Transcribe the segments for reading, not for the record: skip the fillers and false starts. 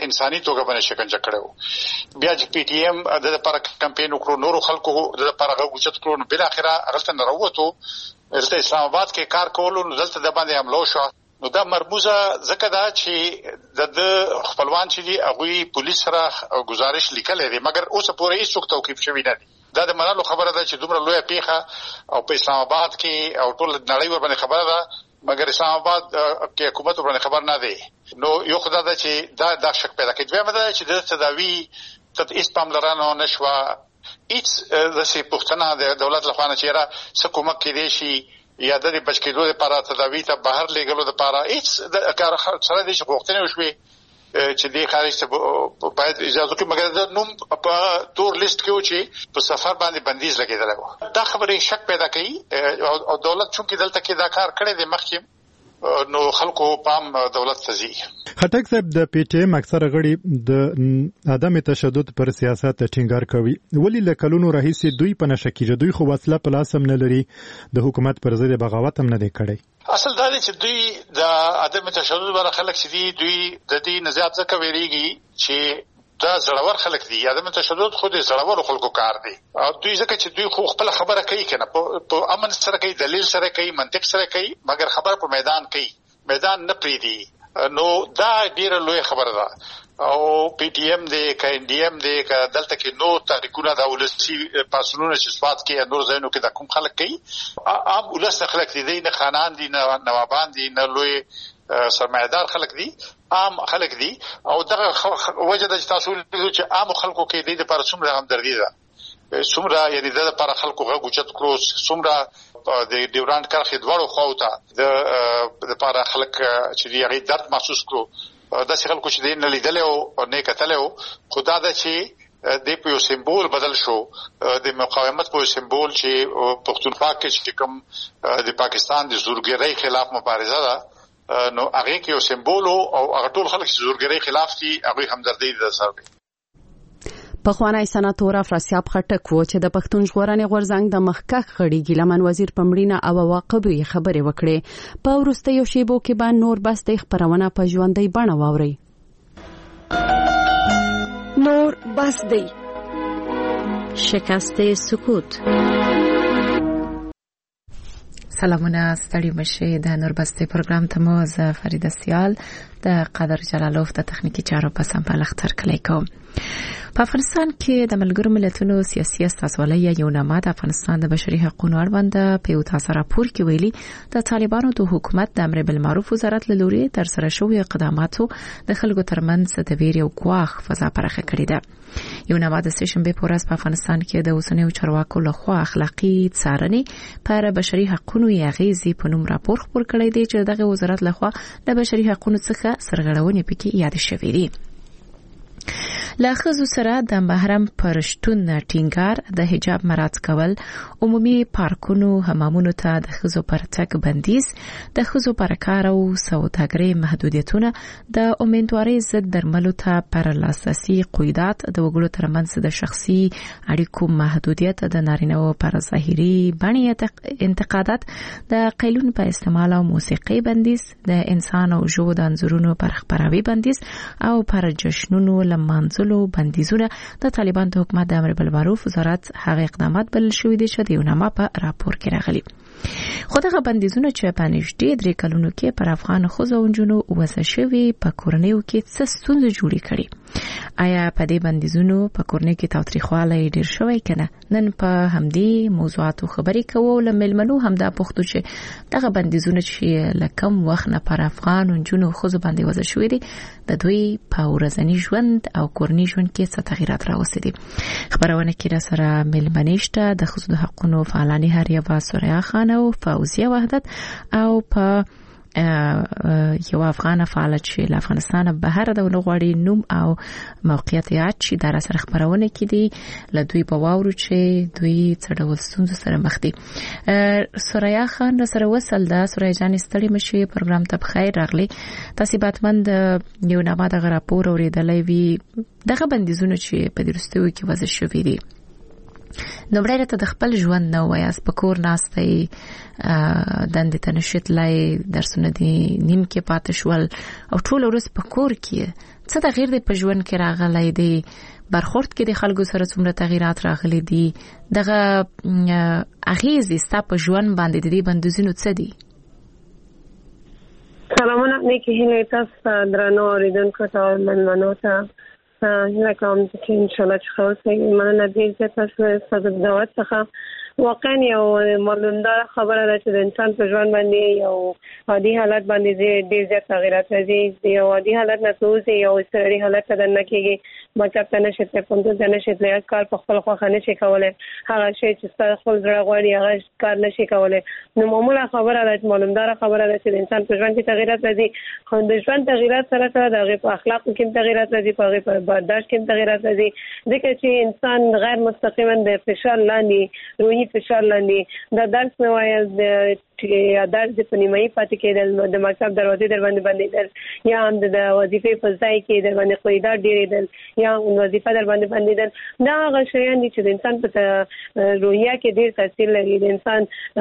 انساني توګه باندې شکنجه کړو. بیا چې پی ټی ایم د لپاره کمپاین وکړو، نورو خلکو د لپاره غوښتل کړو، نو بل اخره هغه نه راووتو. دلته اسلام آباد کې کار کولو، نو دلته د باندې حمله شو. نو دا مرموزه ځکه دا چې د خپلوان چې دي هغه پولیس سره گزارش لیکل دي، مګر اوس پورې هیڅ توقیف شوی نه دي. دا د منلو خبره ده چې دومره لویه پیښه او په اسلام آباد کې او ټول نړۍ ورباندې خبره ده، مګر اسلام آباد کې حکومت ورباندې خبر نه دی. نو یو خدای ده چې دا شک پیدا کوي. دویمه ده چې د تداوی هیڅ پاملرنه نشوه، هیڅ د سي پښتنه د دولت لخوا نه چیرې څه کومک کړي شي یا د بچ کېدو لپاره تداوی ته بهر لګلو لپاره هیڅ د کار سره د غوښتنې وشوي چې د خارج ته باید اجازه کې، مګر د نوم په تور لیست کې و چې په سفر باندې بندیز لګیدل و. دا خبره شک پیدا کوي او دولت چونکې دلته کې دا کار کړی دی مخکې، نو خلکو پام دولت ته ځي. خټک صاحب د پی ټی ایم اکثره غړي د عدم تشدد پر سیاست ټینګار کوي، ولی له کلونو راهیسې دوی په نشه کې دوی خو وسله په لاس هم نه لري، د حکومت پر ضد بغاوت هم نه دی کړی. اصل دا دی چې دوی د عدم تشدد لپاره خلک چې دوی د دې نزاعت ځکه ویریږي چې دا زړور خلک دي. عدم تشدد خو د زړور خلکو کار دی، او دوی ځکه چې دوی خو خپل خبره کوي کنه، په امن سره کوي، دلیل سره کوي، منطق سره کوي، مګر خبره په میدان کوي، میدان نه پریدي. نو دا ډیره لوی خبره ده. او پی ټی ایم دی که ان ډی ایم دی که دلته کې نور تحریکونه د ولسي پاسونونه چې سواد کې نور ځایونو کې د کوم خلک کوي، عام ولس خلک دي، نه خانان دي، نه نوابان دي، نه لوی سرمایدار خلک دي، عام خلک دي. او دغه وجه د تاسو چې عام خلکو کې د لپاره څومره همدردي ده، څومره یعنی د لپاره خلکو غږ اوچت کړو، څومره د ډیورانډ کرښې دواړو خواو ته د لپاره خلک چې هغه درد محسوس کړو. داسې خلکو چې نه لیدل او نه کتل، خدا دا چې د یو سمبول بدل شو، د مقاومت په سمبول چې پښتونخوا کې چې کوم د پاکستان د زورګرۍ خلاف مبارزه ده، نو هغه کې یو سمبول او هغه ټول خلک چې زورګرۍ خلاف دي هغه همدردي ده سره. پخوانی سناتور افراسیاب خټک و چې د پښتون ژغورنې غورځنګ د مخکښ غړي ګیلمن وزیر په مړینه او عواقبو یې خبرې وکړې. په وروستیو شیبو کې به نور بس د خبرونه په ژوندۍ بڼه واورئ. نور بس دی شکست سکوت. سلامونه، ستړي مشه. د نور بس دی پروګرام ته مو زه فریده سیال د قادر جلالوف د تخنیکی چارو په سمبال اختر کلی کوم. په افغانستان کې د ملګرو ملتونو سیاسي استازولۍ یو نامه د افغانستان د بشري حقوقو اړوند په یو تازه راپور کې ویلي د طالبانو د حکومت د امر بالمعروف وزارت له لوري تر سره شوی اقداماتو د خلکو ترمنځ د ویرې او ګواښ فضا پراخه کړې ده. یو نامه د سشنبه په ورځ په افغانستان کې د اوسنیو چارواکو لخوا اخلاقی څارنې پر بشري حقوقو اغیزې په نوم راپور خپور کړی دی چې دغه وزارت لخوا د بشري حقوقو څخه سرغړونې پکې یاد شوې دي. له ښځو سره د محرم پر شتون ټینګار، د حجاب مراعات کول، عمومي پارکونو حمامونو ته د ښځو پر تګ بندیز، د ښځو پر کار او سوداګرۍ محدودیتونه، د امیندوارۍ ضد درملو ته پر لاسرسي قیودات، د وګړو ترمنځ د شخصي اړیکو محدودیت، د نارینه‌وو پر ظاهري بڼې انتقادات، د قیلون په استعمال او موسیقي بندیز، د انسان او ژوو د انځورونو پر خپراوي بندیز او پر جشنونو لمانځلو بندیزونه د طالبان د حکومت د امر بالمعروف وزارت هغه اقدامات بلل شوی دي چې د یو نامه په راپور کې راغلي. خو دغه بندیزونه چې په نږدې 3 کلونو کې پر افغان ښځو او نجونو وضع شوي په کورنیو کې څه ستونزې جوړې کړي؟ آیا په دې بندیزونو په کورنیو کې تاوتریخوالی ډیر شوی کنه؟ نن په همدې موضوعاتو خبرې کوو. له مېلمنو همدا پوښتو چې دغه بندیزونه چې له کوم وخت نه پر افغان نجونو او ښځو باندې وضع شوي دي د دوی په ورځني ژوند او کورني ژوند کې څه تغیرات راوستي دي. خبرونه کې را سره مېلمنې شته د ښځو د حقوقو فعالانې هریه سوریا خان او فوزیه وحدت او په یو افغان فعال چې له افغانستان بهر د ونغوړي نوم او موقعیت یاد چې در سره خبرونه کې دي له دوی په واورو چې دوی څه ډول ستونزو سره مخ دي. سوریا خان سره وصل ده. سوریا جان ستړي مشي پروګرام ته بخیر راغلي. تاسو باتمن د یو نامه د راپور اوریدلې وی دغه بندیزونه چې په درستوي کې وضع شوي دي نومړی راته د خپل ژوند نو وایاست په کور ناستئ دندې ته نشئ تلای درسونه دي نیم کې پاتې شول او ټول ورځ په کور کې څه تغییر دی په ژوند کې راغلی دی برخورد کې د خلکو سره څومره تغیرات راغلي دي دغه اغیزې ستا په ژوند باندې د دې بندیزونو څه دي؟ سلامونه نیکی هیله تاسو درنو اوریدونکو ته مننه ته هیله کوم چې ان شاء الله چې خلاصې مننه دې چې تاسو د دعوت څخه واقعا یو معلومدار خبره ده چې د انسان په ژوند باندې یو عادي حالت باندې ډېر زیات تغیرات راځي یو عادي حالت نه توځي یو سړی حالت ته نه کېږي مطلب ته نشي ته پوند ته نشي ته کار په خپل خو نه شي کولای هغه شی چې ستاسو خپل زړه غواړي هغه کار نشي کولای نو معمولا خبره ده معلومدار خبره ده چې د انسان په ژوند کې تغیرات راځي خو د ژوند تغیرات سره سره د اخلاق کې تغیرات راځي په برداشت کې تغیرات راځي ځکه چې انسان غیر مستقیما د فشار لاندې روحي فشار لاندې د درس نه وایي درس په نیمایي پاتې کېدل د مکتب دروازې در باندې بندېدل یا هم د وظیفې په ځای کې در باندې قیدات ډېرېدل یا وظیفه در باندې بندېدل دا هغه شیان دي چې د انسان په روحیه کې ډېر تاثیر لري د انسان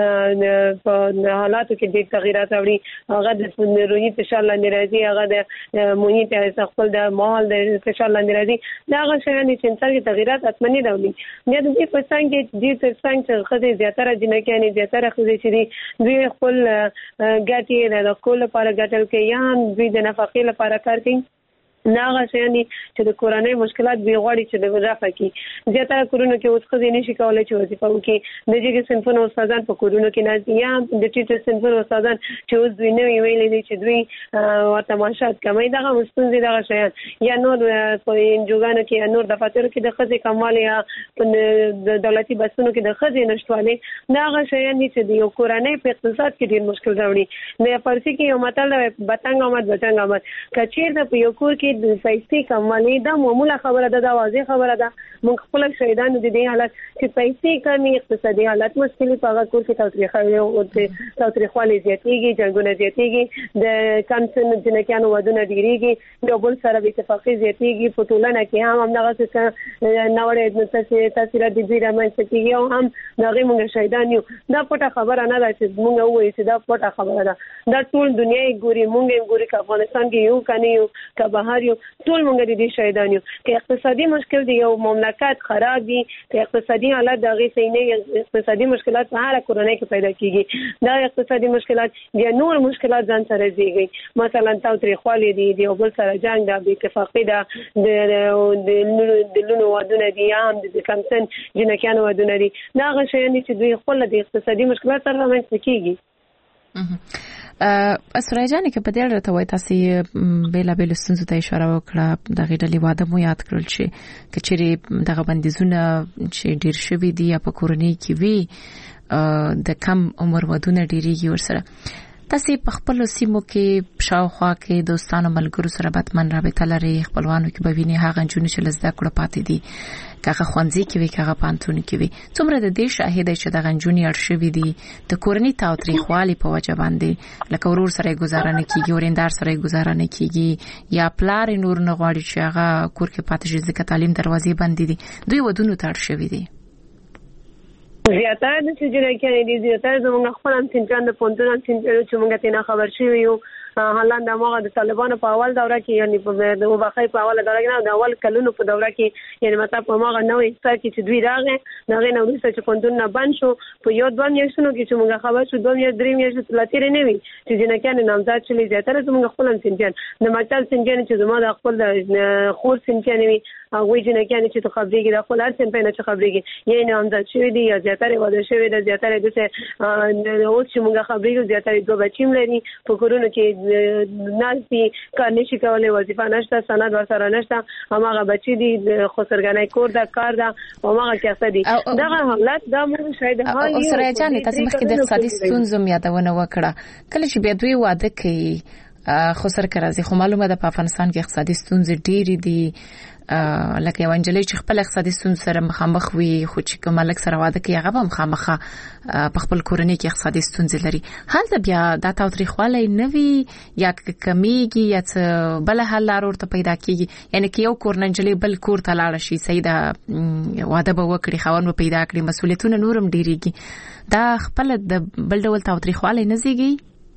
په حالاتو کې ډېر تغیرات راوړي هغه د روحي فشار لاندې راځي هغه د محیط خپل د ماحول د فشار لاندې راځي دا هغه شیان دي چې انسان کې تغیرات اتمنې راوړي بیا د دې په څنګ کې دې تر څنګ چې خدای زیاتره جنکیانې زیاتره خدای چې دوی خپل ګټي د کول لپاره ګټل کې یا دوی د نفقې لپاره کار کوي ناغه شيانی چې د کورنۍ مشکلات به غواړي چې د رافع کی زیاتره کورونو کې اوس خزې نشي کولای چې وظیفه وکړي د جګ صنفونو استادان په کورونو کې نه یا د ټیټر صنفونو استادان چې اوس دوی نه ویلې دي چې دوی تماشات کوي دغه مستونزې دغه شیان یا نور په انجوګانو کې نور دفاترو کې د خزې کمال یا د دولتي بسونو کې د خزې نشټوالي دغه شیان چې د یو کورنۍ په اقتصاد کې ډېر مشکل راوړي د فارسی کې یو متل بتنګ آمد کچیر د یو کور کې د پیسې کمالي دا معموله خبره ده دا واضح خبره ده موږ خپل شهیدان د دې حالت چې پیسې کمی اقتصادي حالت مشکلې په هغه کور کې تاوتریخوالي زیاتېږي جنګونه زیاتېږي د کم سن جنکیانو ودونه ډېرېږي یو بل سره بې اتفاقي زیاتېږي په ټولنه کې هم همدغسې ناوړه تاثیرات د دوی رامنځته کېږي او هم د هغې موږ شهیدان یو دا پټه خبره نه ده چې موږ ووایو چې دا پټه خبره ده دا ټول دنیا یې ګوري موږ یې ګوري که افغانستان کې یو که نه یو که بهر یو ټول موږ د دې شهیدان یو که اقتصادي مشکل دی یو مملکت خراب دي که اقتصادي حالت د هغې صحیح نه اقتصادي مشکلات په هره کورنۍ کې پیدا کېږي دا اقتصادي مشکلات یا نور مشکلات ځان سره زیږي مثلا تاوتریخوالی دي د یو بل سره جنګ ده بې اتفاقي ده د لونو ودونه دي یا هم د کم سن جنکیانو ودونه دي دا هغه شیان دي چې دوی خپل د اقتصادي مشکلات سره رامنځته کېږي اسرائیل جان کې په دې اړه ته وایي تاسو بیلا بیل ستونزو ته اشاره وکړه د غیډلې واده مو یاد کړل چې کچېری دغه بندیزونه چې ډیر شوي دي یا په کورنۍ کې وی د کم عمر ودونه ډیریږي ورسره تاسو په خپل سیمو کې شاوخوا کې دوستانو ملګرو سره باتمن رابطه لري خپلوانو کې به ویني هغه جون چې لزده کړه پاتې دي کاغه خوانځي کې وی کاغه پانتون کې وی څومره د دې شاهده چې د غنجونی ارشوي دي د کورنۍ تاوتریخوالي په وجه باندې لکه ورور سره گزاره نه کیږي ورندار سره گزاره نه کیږي یا پلار نور نه غواړي چې هغه کور کې پاتې شي ځکه تعلیم دروازې بند دي دوی ودونو ته ارشوي دي زیاتره د سجنه کې دي زیاتره زموږ خپل هم څنګه د پونتون چې موږ ته نه خبر شوی یو هلند هغه د طالبانو په اول دوره کې یعنی په د وبخې په اول دوره کې نه د اول کلونو په دوره کې یعنی مطلب په هغه نوې ستار کې چې دوی راغې نغې نو چې پونتون نه بند شو په یو دوه میاشتونو کې چې موږ خبر شو دوه میاشتې درې میاشتې لاتیر نه وي چې جنکیان نامزاد شلې زیاتره زموږ خپل هم څنګه د مکتب څنګه چې زموږ د خپل خور څنګه وي هغه جنکیان چې خبرېږي د خپل هر څه په نه خبرېږي یعنی نامزاد شوی دی یا زیاتره واده شوی دی زیاتره د اوس چې موږ خبرېږو زیاتره دوه بچیم لري په کورونو کې نالتي کار نشي کولای وظیفه نشته سند ورسره نشته هغه بچی دي خسرګنای کور دا کار دا هغه کیسه دي دا حالت دا موږ شاید حال یو سره چانه تاسو مخکې د اقتصادي ستونزو یادونه وکړه کله چې به دوی واده کوي خو سرکرازي خو معلومه ده په افغانستان کې اقتصادي ستونزې ډېرې دي لکه یو انجلۍ چې خپل اقتصادي ستونزې سره مخامخ وي خو چې کوم ملک سره واده کوي هغه هم مخامخه په خپل کورنۍ کې اقتصادي ستونزې لري هلته بیا دا تاوتریخوالی نه وي یا کمیږي یا بل حل لار ورته پیدا کیږي یعنی که یو کور ننجلۍ بل کور ته لاړ شي سیده واده به وکړي خاوند به پیدا کړي مسؤلیتونه نورم ډیریږي دا خپل د بل ډول تاوتریخوالی نه زیږي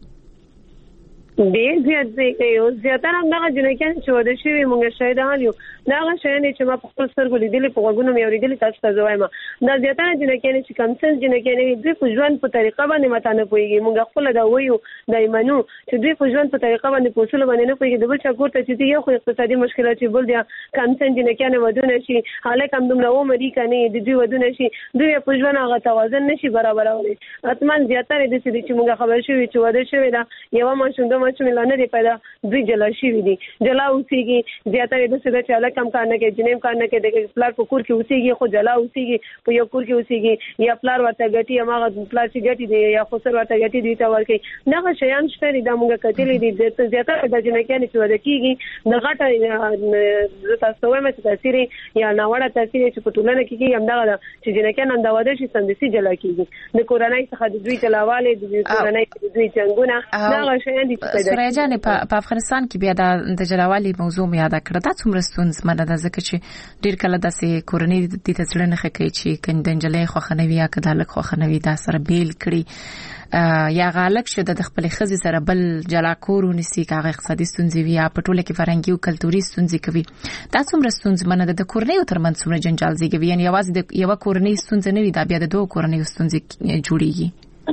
ډېر زیات دی او زیاتره هغه جنکان چې واده شوي موږ شاید حال یو دا هغه شیان چې ما په خپل سترګو لیدلي په غوږونو مې اورېدلي تاسو ته زه وایم دا زیاتره جنکان چې کم سن جنکان دوی په ژوند په طریقه باندې ماته نه پوهېږي موږ خپله دا وایو دا یې منو چې دوی په ژوند په طریقه باندې په اصولو باندې نه پوهېږي د بل چا کور ته چې ځي یو خو اقتصادي مشکلات چې بل دی کم سن جنکان ودونه شي هلک هم دومره عمر یې که نه د دوی ودونه شي دوی په ژوند هغه توازن نه شي برابرولی حتما زیاتره داسې دي چې موږ خبر شوي چې واده شوې ده یوه ماشوم دوه ماشومې لا نه دی پیدا دوی جلا شوي دي جلا اوسېږي زیاتره داسې ده چې هلک هم کار نه کوي جنۍ هم کار نه کوي د پلار په کور کې اوسېږي خو جلا اوسېږي په یو کور کې اوسېږي یا پلار ورته ګټي هماغه پلار چې ګټي دی یا خسر ورته ګټي دوی ته ورکوي دغه شیان شته دي دا موږ کتلي دي زیاتره د جنکیانې چې واده کېږي د غټه زه تاسو ته وایم چې تاثیر یا ناوړه تاثیر چې په ټولنه کې کېږي همدغه ده چې جنکیان هم د واده شي سمدستي جلا کېږي د کورنۍ څخه د دوی جلاوالی د کورنۍ د دوی جنګونه دغه شیان دي چې پیدا سوریا جانې په افغانستان کې بیا د جلاوالي موضوع مې یاده کړه دا څومره ستونزمنه ده ځکه چې ډېر کله داسې کورنۍ دې ته زړه نه ښه کوي چې که د نجلۍ خوښه نه وي یا که د هلک خوښه نه وي دا سره بیل کړي یا هلک شو د خپلې ښځې سره بل جلا کور ونیسي که هغه اقتصادي ستونزې وي یا په ټوله کې فرهنګي او کلتوري ستونزې کوي دا څومره ستونزمنه ده د کورنیو ترمنځ څومره جنجال زیږوي یعنې یوازې د یوه کورنۍ ستونزه نه وي دا بیا د دوه کورنیو ستونزې جوړیږي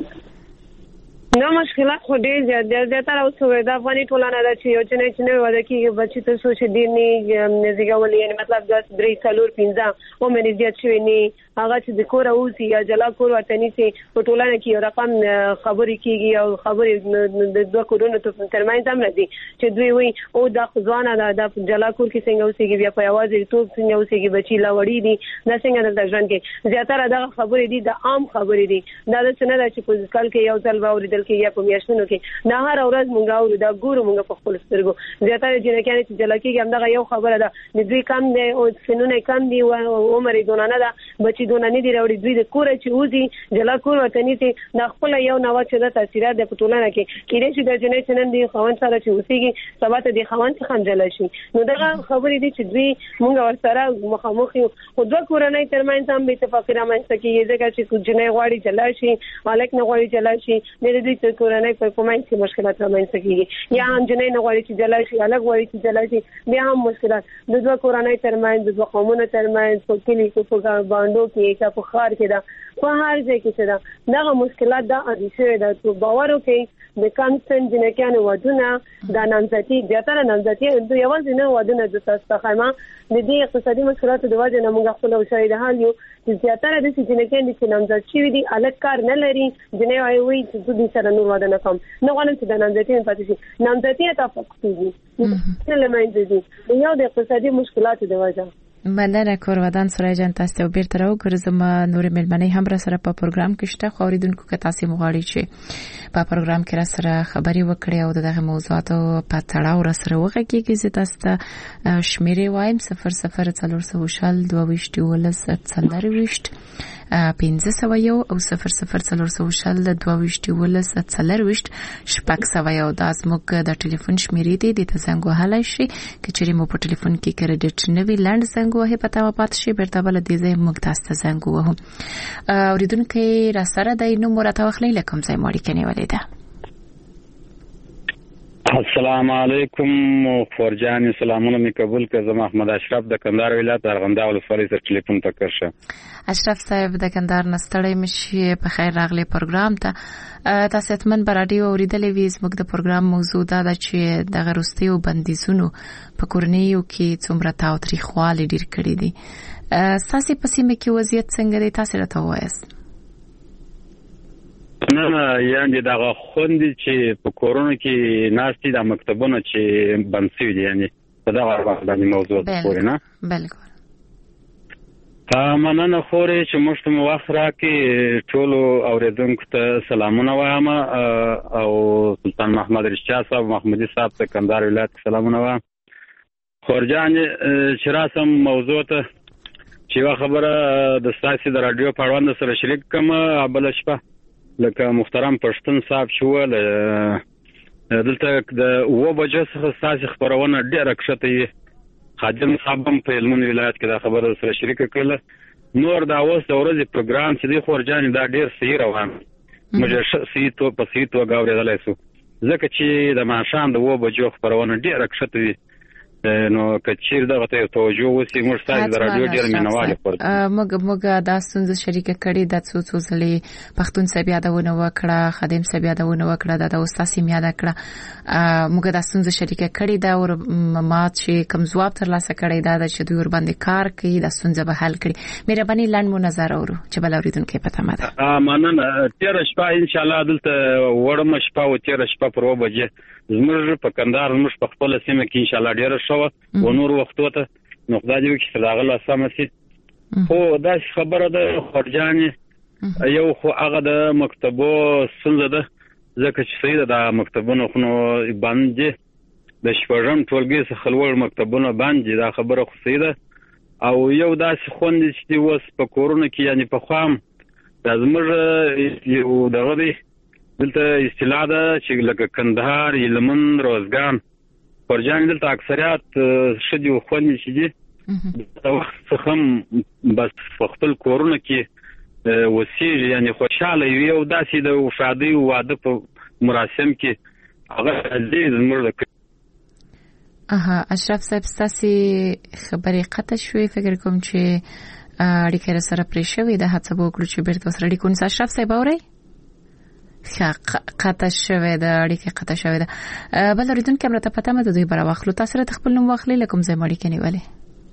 نو مشکلات خو ډېر زیاتره اوس د افغاني ټولنه ده چې یو جنۍ چې نوی واده کېږي بچي تر څو چې ډېر نه زیږولي یعنې مطلب 10 3 4 15 عمر یې زیات شوی نه هغه چې د کوره اوسي یا جلا کور ورته نیسي په ټولنه کې یو رقم خبرې کېږي او خبرې د دوه کورونو ترمنځ هم راځي چې دوی وایي او دا خو ځوانه ده دا جلا کور کې څنګه اوسېږي بیا په یوازېتوب څنګه اوسېږي بچي لا وړي دي دا څنګه دلته ژوند کوي زیاتره دغه خبرې دي د عام خبرې دي دا داسې نه ده چې په کال کې یو ځل به اورېدل کېږي یا په میاشتونو کې دا هره ورځ مونږ اورو دا ګورو مونږ په خپلو سترګو زیاتره جنکیانې چې جلا کېږي همدغه یو خبره ده د دوی کم دی او سنونه کم دي عمر یې دونه نه ده بچي دونه نه دي راوړي دوی د کوره چې وځي جلا کور ورته نیسي دا خپله یو نوع چې ده تاثیرات دی په ټولنه کې کېدای شي دا جنۍ چې نن د خاوند سره چې اوسېږي سبا ته د خاوند څخه هم جلا شي نو دغه خبرې دي چې دوی مونږ ورسره مخامخ یو خو دوه کورنۍ ترمنځ هم بې اتفاقي رامنځته کېږي ځکه چې جنۍ غواړي جلا شي هلک نه غواړي جلا شي د دوی تر کورنۍ په منځ کې مشکلات رامنځته کېږي یا هم جنۍ نه غواړي چې جلا شي هلک غواړي چې جلا شي بیا هم مشکلات د دوه کورنۍ ترمنځ د دوه قومونو ترمنځ په کلي کې په بانډو کې یا په ښار کې ده په هر ځای کې چې ده دغه مشکلات دا عادي شوی ده تو باور وکړئ د کم سن جنکیانو ودونه دا نامزدي زیاتره نامزدي یوازې نه ودونه د تاسو څخه ما د دې اقتصادي مشکلاتو د وجې نه موږ خپل شاهد حال یو چې زیاتره د جنکیان چې نامزد شوي دي الګ کار نه لري جنې وایي چې دوی سره نور واده نه کوم نه غواړم چې د نامزدي پاتې شي نامزدي تفاق کیږي نه لمنځه دي یو د اقتصادي مشکلاتو د وجې مننه کورودان سوریا جان تاسو بیرته راوګرځم نور ملمنې هم را سره په پروګرام کې شته خو اوریدونکو که تاسو مغواړئ چې په پروګرام کې را سره خبري وکړئ او دغه موضوعاتو په تړاو را سره وغږیږئ زه تاسو ته شمیرې وایم 00 1501 او 00 شپږ دا زموږ د ټلیفون شمیرې دي د تاسو وهلای شي کچېرې مو په ټلیفون کې کریډټ نه وی لاند زنګ وهه پتا و پات شي بیرته بل دې زې موږ تاسو ته زنګ وهو اوریدونکو را سره د نو مرته وخلې لکم ځای ماړي کني ولیدا السلام علیکم فورجان سلامونه می قبول کړم زما احمد اشرف د کندهار ولایت ارغنداو ولسوالۍ سره ټلیفون تکرشه اشرف صاحب د کندهار نستړی مشي په خیر راغلی پروګرام ته تاسو اتمن پر رادیو اوریدلې وې زموږ د پروګرام موضوع دا ده چې د غروستیو بندیزونو په کورنیو کې څومره تاوتریخوالی ډیر کړی دي تاسو په سیمه کې وضعیت څنګه دی تاسو راته وایاست نه یعنی دا خوندې چې په کورونو کې ناشتي د مکتبونو چې بند شوي دي یعنی په دا باندې موضوع پورې نه بالکل مننه خورې چې موږ ته وخت راکې ټولو اوریدونکو ته سلامونه وایم او سلطان محمد رشاد صاحب محمودي صاحب ته کندهار ولایت سلامونه وایم. خورجان چې راسم موضوع ته چې یو خبره د ستاسو د رادیو په اړوند سره شریک کوم بل شپه لکه محترم پښتون صاحب شو دلته د و بجو څخه ستاسو خبرونه ډیره کښته خادم صاحب په هلمند ولایت کې دا خبره سره شریک کړل. نور دا اوس د ورځې پروګرام چې دی خورجان دا ډیر صحیح روان موږ صحیح تو په صحیح توګه اورېدلای شو ځکه چې د ماښام د و بجو خبرونه ډیره کښته وي نو کچیر دغه ته توجه وسی موږ ستاسو د رادیو ډیر مینوال خورځ موږ دا ستونزه شریکه کړې د څو ځلې پښتون صاحب یادونه وکړه خادم صاحب یادونه وکړه د استاد سیم یاد کړه موږ دا ستونزه شریکه کړې دا او ما چې کوم ځواب ترلاسه کړی دا چې دوی ور باندې کار کوي د ستونزه به حل کړي. مهرباني لاند مو نظر اورو چې بل اوریدونکو پته مده مننه. تیر شپه ان شاء الله دلته وړم شپه او تیر شپه پر و بجې زموږ په کندهار زموږ په خپل سیمه کې ان شاء الله ډیره شو و نور وختو ته نو خدای دې وکړي چې داغله سمسي خو دا خبره ده خورجان یو خو هغه د مکتبو څنګه ده ځکه چې سید د مکتبونو خو باندې د شپږم ټولګي څخه خلوړ مکتبونه باندې دا خبره خو سید او یو داسې خوند چې وس په کورونه کې یعنی په خام د زمر یو دغه دی دلته اصطلاح ده چې لکه کندهار هلمند روزګان خورجان دلته اکثریت شدي خوند چې دي د وخت څخه بس خپل کورونه کې وسیږي یعنی خوشاله وي او داسې د شادي او واده په مراسم کې هغه عزیز مرده. اشرف صاحب ستاسو خبرې قطع شوې فکر کوم چې اړیکه سره پرې شوې ده هڅه وکړو چې بیرته سره اړیکه ونیسو. اشرف صاحب اورئ قطع شوې ده اړیکه قطع شوې ده بل اوریدونکو هم راته پته مده دوی برا واخلو تاسو راته خپل نوم واخلئ لکه کوم ځای مړی کني ولې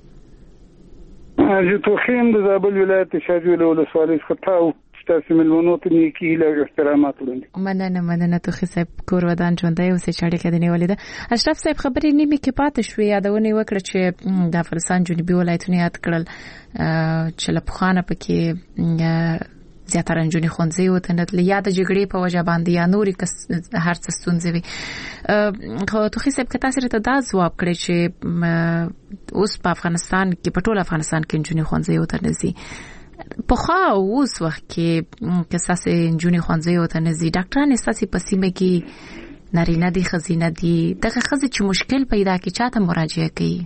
زه توخیم د زابل ولایت شاجوله ولسوالۍ څخه تاسو ملمنو ته نیکی له احترامات وړاندې. مننه توخی صاحب کور ودان ژوندۍ اوسې چې اړیکه دې نیولې ده. اشرف صاحب خبرې نیمه کې پاتې شوې یادونه وکړه چې د افغانستان جنوبي ولایتونه یاد کړل چې له پخوانه پکې زیاتره نجونې ښوونځي وته نه تللې یا د جګړې په وجه باندې یا نورې هر څه ستونزې وي. خو توخی صاحب که تاسو ته دا ځواب کړی چې اوس په افغانستان کې په ټول افغانستان کې نجونې ښوونځي وته نه ځي په خو اوس وخت کې تاسو نجونې ښوونځي وته نه ځي ډاکټران تاسو په سیمه کې نارینه دي خزینه دي دغه خزې چې مشکل پیدا کی چاته مراجعه کوي.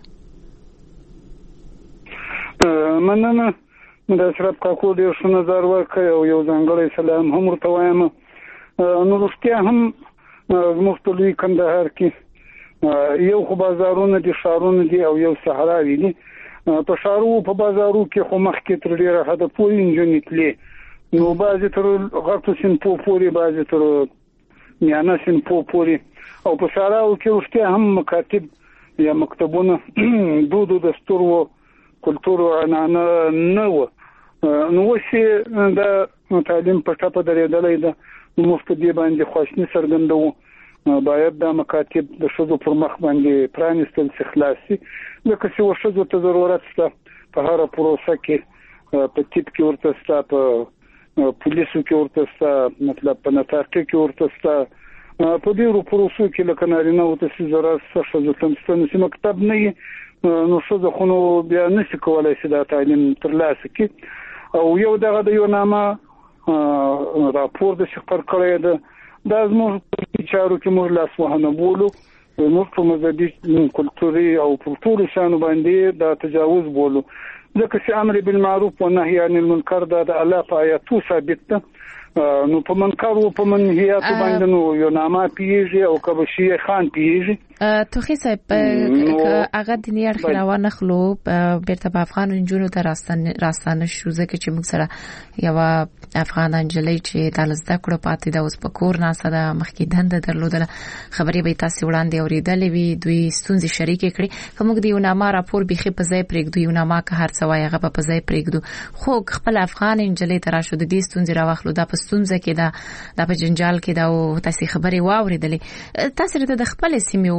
مننه د اشرف کاکو ډیر ښه نظر ورکړ او یو ځانګړی سلام هم ورته وایم. نو رښتیا هم زموږ په لوی کندهار کې یو خو بازارونه دي ښارونه دي او یو صحراوي دي. په ښارو په بازارو کې خو مخکې تر ډیره حده پورې نجونې تلې نو بعضې تر غټو سیمپو پورې بعضې تر میانه سیمپو پورې او په صحراو کې رښتیا هم مکاتب یا مکتبونه دودو دستور و کلتور و عنعنه نه و. نو اوس د تعلیم په ټپه درېدلی ده موږ په دې باندې خواشیني څرګندوو باید د مکاتب د ښځو پر مخ باندې پرانیستل شي خلاص شي لکه چې ښځو ته ضرورت شته په هره پروسه کې په طب کې ورته شته په پولیسو کې ورته شته مطلب په نطاقي کې ورته شته په ډېرو پروسو کې لکه نارینه ورته چې ضرورت شته ښځو ته چې مکتب نه وي نو ښځه خو نو بیا نشي کولی چې دا تعلیم ترلاسه کړي. او یو دغه د یو نامه راپور د خبر کړی ده دا زموږ په چارو کې موږ لاس وهنه بولو موږ په مذهبي کلتوري او په ټولو شانو باندې دا تجاوز بولو ځکه چې امر بالمعروف و نهي عن المنکر دا د الله په آیاتو ثابت ده. نو په منکر او په منهیات باندې نو یو نامه پیږي او کبه شي خان پیږي. توخی صاحب هغه د نیار خلاوه نخلو بیرته په افغان نجونو ته راستانه شو ځکه چې موږ سره یو افغان انجلۍ چې د لزده کړو پاتې د اوس په کور ناسه د مخکې دنده درلودله خبرې به تاسو وړاندې اوریدلې وي دوی ستونزې شریکې کړې کوم د یو نامه راپور بيخي په ځای پرېږدو یو نامه که هر څه وای هغه په ځای پرېږدو خو خپل افغان انجلۍ تر شو د دې ستونزې راوخلو د ستونزه کې دا په جنجال کې دا او تاسو خبرې واوریدلې تاسو ته د خپل سیمې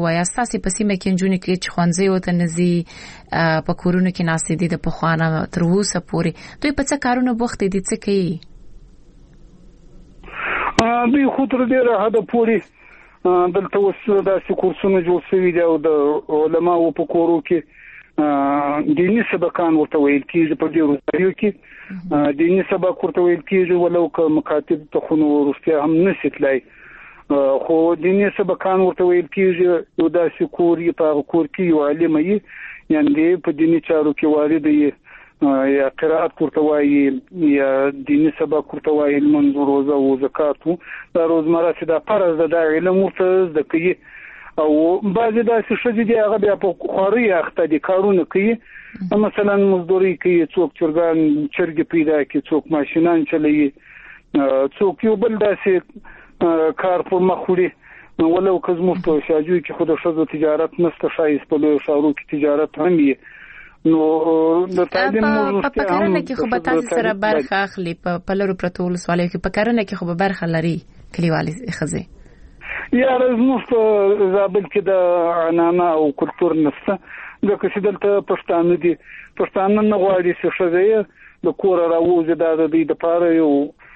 وایي تاسو په سیمه کې جنونی کې چې خوانځي او تنزي په کورونو کې ناسې دي د پخوانه تر اوسه پورې دوی په څه کارونه بوخت دي څه کوي دوی خو تر ډیره حد پورې دلته اوس داسې کورسونه جوړ شوي دي او د علماو په کورو کې دیني سبقان ورته ویل کېږي په ډیرو ځایو کې دیني سبق ورته ویل کېږي ولو که مکاتب ته خو نو وروسته هم نشي تلای خو دیني سبقان ورته ویل کېږي یو داسې کور یې په کور کې یو عالم یې یعنې په دیني چارو کې وارد یې یا قرائت ورته وایي یا دیني سبق ورته وایي لمونځ روزه او زکات دا روزمره چې دا فرض ده دا علم ورته زده کوي او بعضې داسې ښځې دي هغه بیا په خوارۍ اخته دي کارونه کوي مثلا مزدوري کوي څوک چرګې پیدا کوي څوک ماشینان چلوي څوک یو بل داسې کار پر مخ وړي ولو که زموږ په شاجوی کې خو د ښځو تجارت نشته ښایست په لویو ښارو کې تجارت هم وي نو د تعلیم په کرنه کې خو به تاسو سره برخه اخلي په لورو پرتو ولسوالیو کې په کرنه کې خو به برخه لري کلیوالي ښځې یا زموږ په زابل کې د عنعنه او کلتور نشته ځکه چې دلته پښتانه دي پښتانه نه غواړي چې ښځې د کور راوځي دا د دوی دپاره یو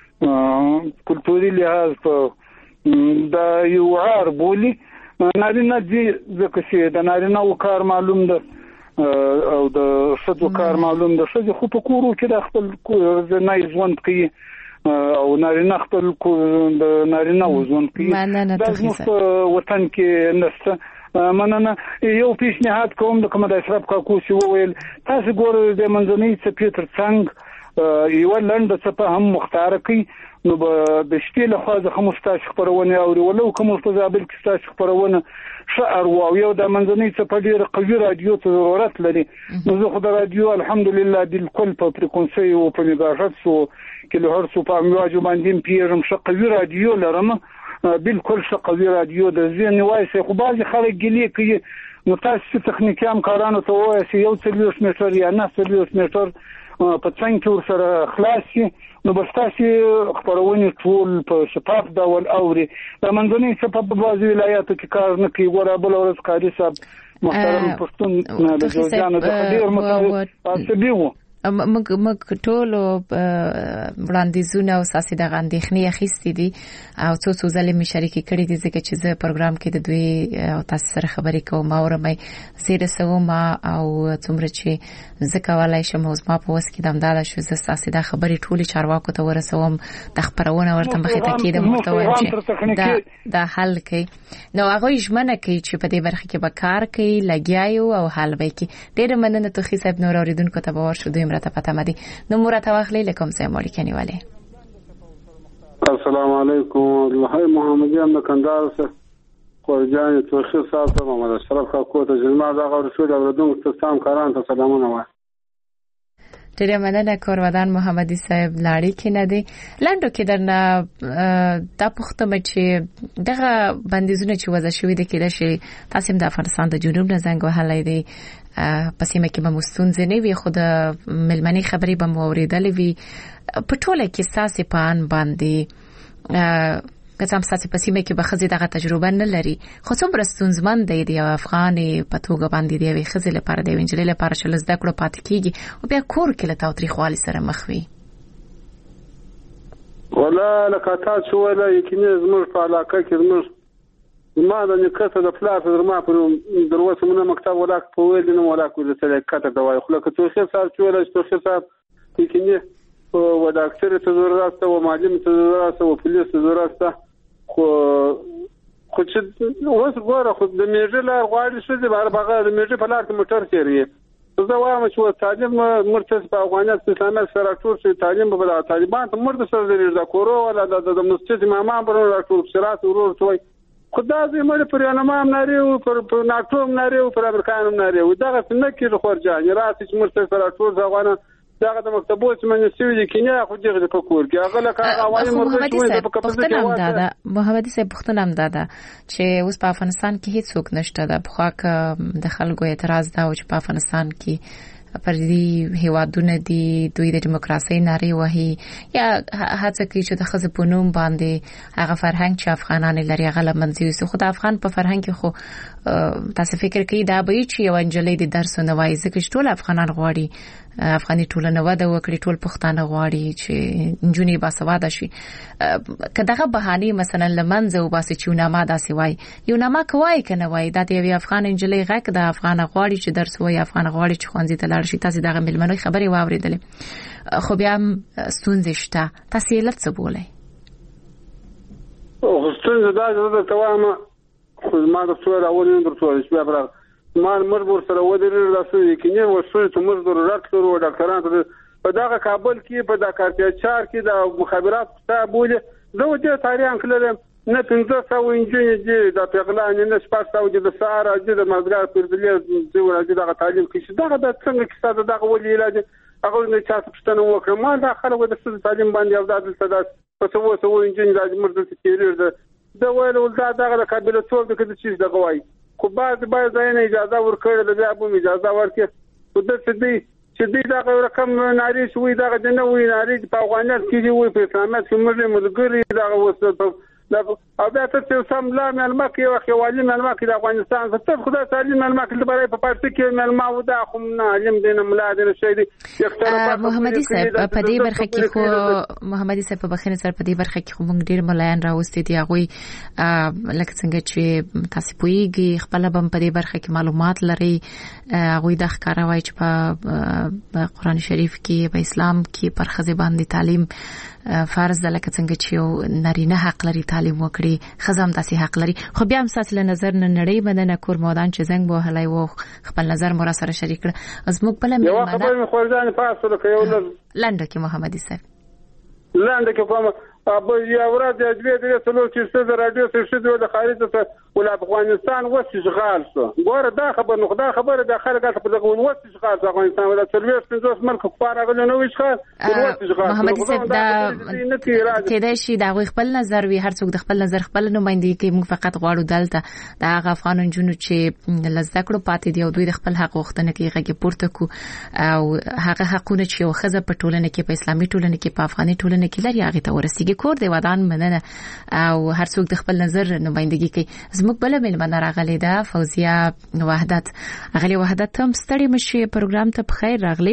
کلتوري لحاظ په دا یو عار بولي نارینه دي ځکه چې د نارینه و کار معلوم ده او د ښځو کار معلوم ده ښځې خو په کورو کې د خپل ځنای ژوند کوي او نارینه خپل د نارینه ژوند کوي دا زموږ په وطن کې نشته مننه یو پیشنهاد کوم د کومه د اشرف کاکو چې وویل تاسو ګورئ د منځنۍ څپې تر څنګ یو لنډه څپه هم مختار کوي نو د شپې له خوا ځکه موږ ستاسو خپرونه اوري ولو که موږ په زابل کې ستاسو خپرونه ښه ارواو یو د منځنۍ څپه ډېره قوي رادیو ته ضرورت لري نو زه خو د رادیو الحمدلله بالکل په فریکونسۍ او په میګاهرتز او کیلو هرتز په امواجو باندې پیژم ښه قوي رادیو لرم بالکل ښه قوي رادیو د ځین وایي خو بعضې خلک ګیلې کوي نو تاسو تخنیکي همکارانو ته ووایئ چې یو 40 میټر یا 40 میټر په څنګ کې ورسره خلاص شي نو بس تاسو خبرونه ټول په شفاف ډول اوري د منځنۍ څپه په بعضو ولایاتو کې کار نه کوي ګوره بل ورځ قاری صاحب محترم پښتون د جوړجانو د ډېر متعصبي وو موږ ټول وړاندیزونه او ساسي د غندېخنی اخیستې دي او څو ځلې می شریکي کړې دي ځکه چې زه پروګرام کې د دوی او تاسو سره خبرې کوم او رمې زیره سوم او څومره چې زه کولای شم اوس ما په وس کې دمداله شو زه ساسي د خبرې ټولې چارواکو ته ورسوم د خبرونه ورته مخې ته کېدم محتوا چې دا حل کوي نو هغه ژمنه کوي چې په دې برخه کې به کار کوي لګیایو او حل وکړي ډېر مننه ته صاحب نور اوریدونکو ته باور شو مرته پته مدي نو مرته واخلې لکم سه مولي کني والے السلام علیکم الله محمدي ام کندهار سره خورجان توخي صاحب محمد اشرف کاکو ته جنما دا غوړ شو د ورودونکو تاسو کاران ته سلامونه وای ډېر مننه کورودان محمدي صاحب لاړی کې نه دي لاندو کې درنه د پښتو مچ دغه بندیزونه چې وځي شوې د کې د شي تاسو د افغانستان د جنوب نه زنګ وهلای دي پسې مکه به مستونځ نه وي خو د ملمنې خبرې به مو اوریدلې وي په ټوله کې ساسي پان باندې قسم ساسي پسې مکه به خزي دغه تجربه نه لري خو څومره ستونزمن دی د افغاني په توګه باندې دی وي خزي لپاره دی وینجلې لپاره چې لزده کړو پات کیږي او بیا کور کې له تاوتریخوالي سره مخ وي ولا لکاته شو ولا یقیني زموږ په علاقه کې زموږ ما د نکته د پلاس درما په دروازه مونږ مکتب ولا په ویل نه ولا کو د کته دا وای خو لکه توخه صاحب چې ولا توخه صاحب یقیني او د اکثر ته ضرورت او معلم ته ضرورت او پولیس ته ضرورت خو چې اوس ګوره خو د میژه لار غواړي چې د بغا د میژه په لار کې موټر چیرې زه وایم چې تعلیم مرتض په افغانستان اسلامي سره ټول چې تعلیم په طالبان ته مرتض سره د کورو ولا د مسجد امامان پر ټول شرات ورور توي خدای دې مړ پر انمام ناري او پر ناټوم ناري او پر امریکانم ناري او دغه څنګه کې خورجان راتې چې مرتض سره ټول ځوانان دغه د مکتبو چې من سوي دي کینه خو دغه په کور کې هغه لکه اوایي مرتض په کپسته کې محمدي صاحب پښتون هم دادا چې اوس په افغانستان کې هیڅ څوک نشته د بخواک د خلکو اعتراض دا او چې په افغانستان کې پر دې هیوادونه دي دوی د دیموکراسي ناري وهي یا هڅه کوي چې د خزه په نوم باندې هغه فرهنګ چې افغانان لري هغه لمنځي وي. خو د افغان په فرهنګ کې خو تاسو فکر کوي دا به چې یو انجلۍ د درس نه وایي ځکه ټول افغانان غواړي افغاني ټولنه وده وکړي ټول پښتانه غواړي چې انجونی باسواده شي. کداغه بهانه مثلا لمنځه او باسي چې نامه داسي وای یو نامه کوي کنه وای دا د افغان انجلۍ غږ د افغان غواړي چې درس وای افغان غواړي چې خوانځي ته لاړ شي. تاسو دغه ملمنوي خبري واوریدلې خو بیا ستونزې شته تاسو یې لڅ بولای او ستونزې دا ته وایم خو ما د څو راولین درته چې بیا ما مربور سره ودرې لاسو یقیني وسوي ته موږ ضرورت لرو ډاکټران په دغه کابل کې په د کارتیاچار کې د مخابرات ته بوله زه د تاریخ کړم نه 1500 انجینر دي د پیغلان نه سپارښتنه دي د ساره د مازګر پر دې د ورځې دغه تعلیم کې دغه د څنګه کې ساده دغه ولې علاج هغه نه چاته پښتنه وکړه ما د خلکو د تعلیم باندې او د صداقت په څو انجینر د مرده تیریر د ویل دغه د قابلیت ټول د کده چیز دغه وای خو باید ځای اجازه ورکړل د بیا به اجازه ورکړي خو د چې دغه رقم ناری شوی دغه د نوې ناری په افغانیت کې وي په اسلامت کې موږ ملګری دغه وسه او بیا ته سم لا معلومات کې او خوالي معلومات کې د افغانستان ته خدای تعالی معلومات کې لپاره په پارتي کې معلومات ودا خو نه علم دین ملادر شي دي محمدي صاحب په دې برخه کې خو محمدي صاحب په بخښنه سره په دې برخه کې خو موږ ډیر ملایان راوستي دي هغه لکه څنګه چې تاسو پوېږي خپل بم په دې برخه کې معلومات لري هغه د ښکاروي چې په قرآن شریف کې په اسلام کې پر خزه باندې تعلیم فرض ده لکه څنګه چې نارینه حق لري تعلیم وکړي خزم تاسو حق لري خو بیا هم ساس له نظر نه نړۍ بدنه کور مودان چې زنګ به هلای وو خپل نظر مو را سره شریک کړ از موږ بل یو خبر مې خوردان پاسو لکه یو لنډه کې محمدي صاحب لنډه کې کوم ابو یا ورځ د دې د څلور چې څه د رادیو څه د خارج ته ول افغانستان وس اشغال شو ګوره دا خبر نو خدای خبره د خلک په دغه وس اشغال افغانستان ولا څلور پنځوس ملک کفار غل نو اشغال وس اشغال محمد صاحب دا کېدای شي دا خپل نظر وي هر څوک د خپل نظر خپل نمائندګي کوي موږ فقط غواړو دلته د هغه افغان جنونو چې لزدکړو پاتې دی او دوی د خپل حق وختنه کې هغه پورته کو او هغه حقونه چې خزه په ټولنه کې په اسلامي ټولنه کې په افغاني ټولنه کې لري هغه ته ورسیږي کور دی ودان مننه او هر څوک د خپل نظر نمائندګي کوي زموږ بل ملمنه راغلي ده فوزیه وحدت غلي وحدت هم ستړي مشي پروګرام ته بخیر راغلي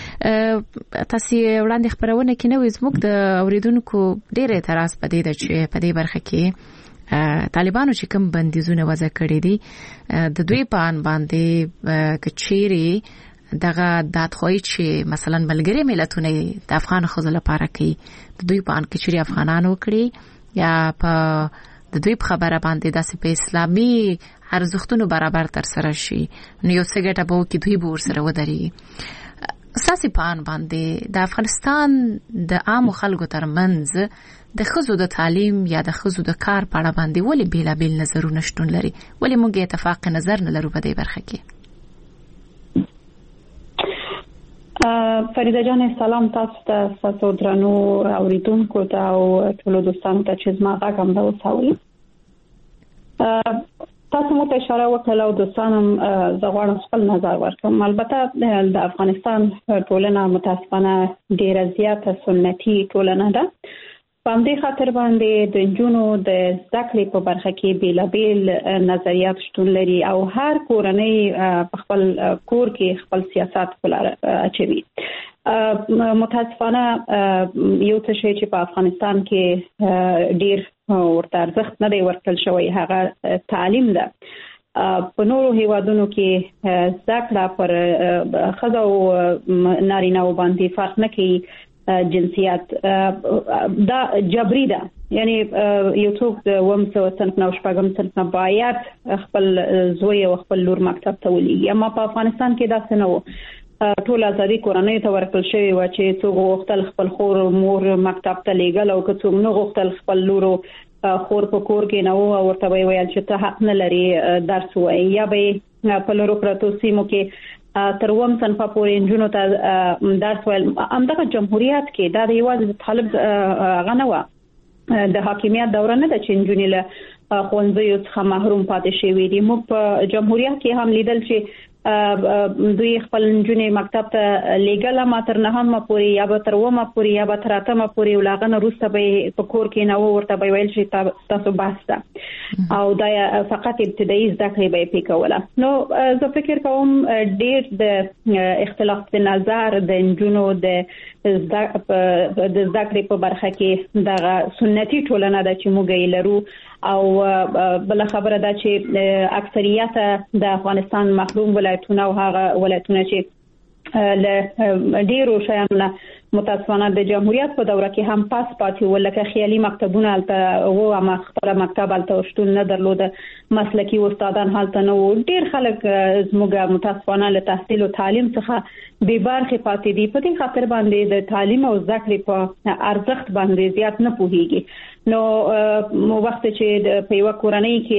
تاسو وړاندې خبرونه کې نو زموږ د اوریدونکو ډېر اعتراض پدې ده چې په دې برخه کې طالبانو چې کوم بندیزونه وضع کړی دي د دوی په ان باندې کچيري دغه داتخوي چې مثلا ملګری ملتونه د افغان خزل لپاره کوي د دوی په ان کې چې افغانانو کړی یا په د دوی په خبره باندې داسې په اسلامي ارزښتونو برابر تر سره شي نو یو څه ګټه به وکړي دوی به ورسره ودرېږي اساسي پان باندې د افغانستان د عام خلکو ترمنځ د خزو د تعلیم یا د خزو د کار په اړه باندې ولې بیلابیل نظرونه شتون لري ولې موږ اتفاق نظر نه لرو په دې برخه کې فریده جان سلام تاسو ته تاسو درنو اوریدونکو ته او ټول دوستانو ته چې زما غږ هم دا وساوي تاسو مو ته اشاره وکړه او دوستانم زه غواړم خپل نظر ورکړم البته د افغانستان ټولنه متاسفانه ډیره زیاته سنتي ټولنه ده په همدې خاطر باندې د جنونو د ذکر په برخه کې بیلابیل نظریات شتون لري او هر کورنۍ په خپل کور کې خپل سیاست ولر اچوي متاسفانه یو څه شی چې په افغانستان کې ډیر ورته ارزښت نه دی ورکړل شوی هغه تعلیم ده په نورو هیوادونو کې ذکر پر خزو نارینه باندې فرق نه کوي جنسیت دا جبري ده یعنی یو څوک د ومسو صنف نو شپږم صنف نه باید خپل زوی او خپل لور مکتب ته ولېږي اما په افغانستان کې دا څه نه و ټول ازادي کورنۍ ته ورکړل شوی و چې څوک غوښتل خپل خور مور مکتب ته لېږل او که څوک نه غوښتل خپل لور خور په کور کې نه و ورته ویل چې ته حق نه لري درس وایي یا به په لورو پرتو سیمو کې تر وم صنف پورې انجونو ته درس ویل همدغه جمهوریت کې دا د یوازې د طالب غنوه د حاکمیت دوره نه ده چې انجونې له خوندزیو څخه محروم پاتې شوي دي موږ په جمهوریت کې هم لیدل چې دوی خپل نجونې مکتب ته لیګل ما تر نه هم پوري یا به تر ومه پوري یا به تر اتمه پوري ولاغنه روسته به په کور کې نه ورته به ویل شي تاسو باسته او دا فقط ابتدایي زده کړې به پکوله. نو زه فکر کوم ډېر د اختلاف نظر د نجونو د زده کړې په برخه کې د سنتي ټولنه د چې موږ یې لرو او بل خبره ده چې اکثریت د افغانستان محروم ولایتونه او هغه ولایتونه چې له ډیرو شیانو متاسفانه د جمهوریت په دوره کې هم پاس پاتې ولکه خیالي مکتبونه الته او ما خپل مکتب الته شتون نه درلود، مسلکی استادان حالت نه و، ډیر خلک زموږ متاسفانه له تحصیل او تعلیم څخه بې برخې پاتې دي. په دې خاطر باندې د تعلیم او زده کړې په ارزښت باندې زیات نه پوهیږي. نو وخت چې په یو کورنۍ کې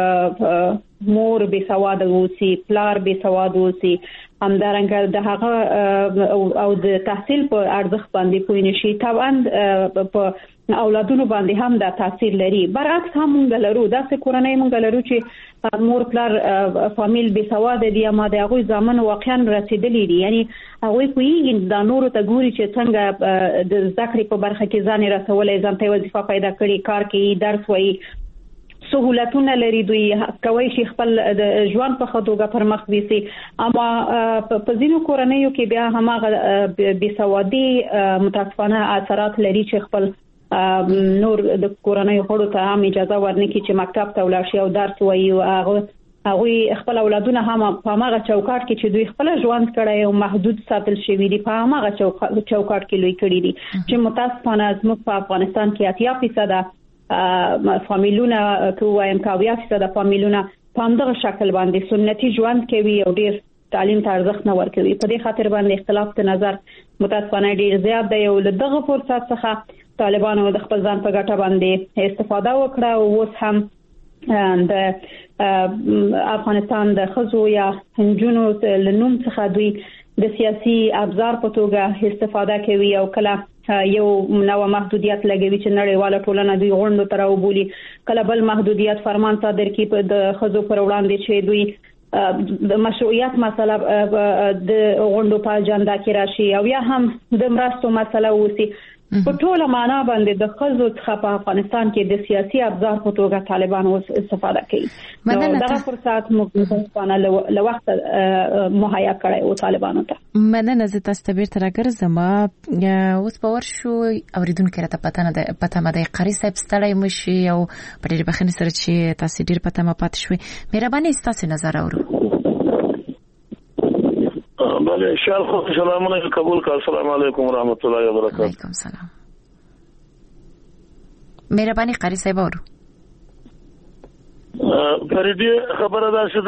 مور بې سواد اوسي، پلار بې سواد اوسي، همدارنګه د هغه او د تحصیل په ارزښت باندې پوه نشي، طبعا په اولادونو باندې هم دا تاثیر لري. برعکس هم موږ لرو داسې کورنۍ موږ لرو چې مور پلار فامیل بې سواد دي، اما د هغه ځامن واقعا رسیدلي دي، یعنی هغه کوي د نورو ته ګوري چې څنګه د ذکر په برخه کې ځان رسولې، ځان ته وظیفه پیدا کړي، کار کوي، درس وایي، سہولتونه لري، دوی کوي چې خپل د ژوند په خطوګه پر مخ ويسي. اما په ځینو کورنیو کې بیا هماغه بې سوادي متاسفانه اثرات لري چې خپل نور د کورنیو غړو ته هم اجازه ورنکړي چې مکتب ته ولاړ شي او درس وایي. هغه خپل اولادونه هم په هغه چوکاټ کې چې دوی خپل ژوند کړی او محدود ساتل شوی دي په هغه چوکاټ کې لوی کړی دي چې متاسفانه زموږ په افغانستان کې 80% فامیلونه کوم 90% فامیلونه په همدغه شکل باندې سنتي ژوند کوي او ډیر تعلیم ته ارزښت نه ورکوي. په دې خاطر باندې اختلاف د نظر متاسفانه ډیر زیات دی او دغه فرصت څخه طالبانو د خپل ځان په ګټه باندې استفاده وکړه او اوس هم د افغانستان د خزو یا هنجونو لنوم څخه دوی د سیاسي ابزار په توګه استفاده کوي او کله یو نو محدودیت لګوي چې نړیواله ټولنه دوی غونډو تر او بولی، کله بل محدودیت فرمان صادر کی په د خزو پر وړاندې چې دوی د مشروعیت مسله د غونډو په اجنډا کې راشي او یا هم د مرستو مسله وسی. په ټوله معنا باندې د خزو څخه په افغانستان کې د سیاسي ابزار په توګه طالبان اوس استفاده کوي. دا فرصت مختصانه له وخت مهیا کړی او طالبانو ته مننه. زه تاسو ته بیرته راګرځم. اوس په ورشو اوریدونکو راته پته مده قاری صاحب ستړی مشي او په ډېر بخښنې سره چې تاسو ډېر پته ما پات شوي. مهرباني تاسو نظر اورو. بله شالخو سلام علیکم قبول کا. السلام علیکم ورحمۃ اللہ وبرکاتہ. وعلیکم السلام. مهرباني قاری صاحب اورو. فریدی خبره ده چې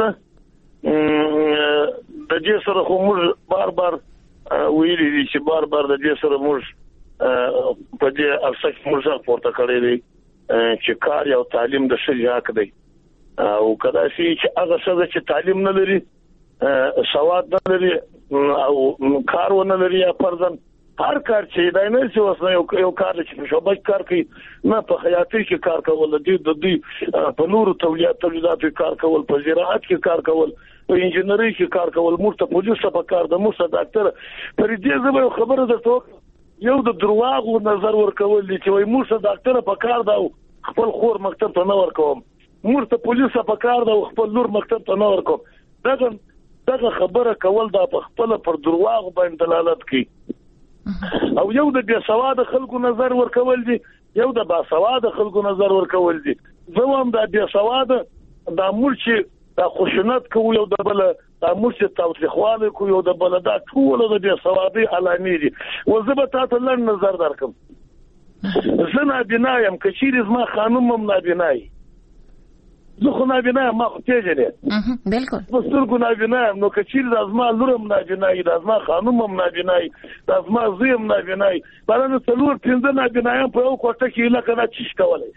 د دې سره خو موږ بار ویلي دي چې بار د دې سره موږ په دې ارسک موږ پورته کړی دی چې کار او تعلیم د شې حق دی او کله چې هغه څه چې تعلیم نه لري، سواد نه لري او کار ونه لري، پرځن هر کار چې دای نه چې وسنه یو کار چې په شوبک کار کوي نه په خیاطۍ کې کار کول، د دې په نورو تولیداتو کار کول، په زراعت کې کار کول، په انجنیری کې کار کول، مرته پولیس په کار د مرته ډاکټر پر دې زبر خبره درته یو د درواغ نظر ورکول دي چې وای مرته ډاکټر په کار دا خپل خور مکتب ته نه ورکوم، مرته پولیس په کار دا خپل لور مکتب ته نه ورکوم. دغه خبره کول دا په خپل پر درواغ باندې دلالت کوي. او یو د بیا سواد خلکو نظر ورکول دي، یو د با سواد خلکو نظر ورکول دي. زموږ د بیا سواد د مرچ د خشونت کوي او د بل د مرچ توثیقواله کوي او د بل د ټول د بیا سوادي علامې دي. وزبه تاسو لن نظر درکم. زنا بنایم کچیر زما خانم هم نابینای، زه خو نابینایم، ما خو پیژنې بالکل پسترګو نابینایم، نو کچیر د ازما لورم نابینای، د ازما خانم هم نابینای، د ازما زوی هم نابینای، بلنه څلور پنځه نابینایم په یو کوټه کې لکه نه چیش کولای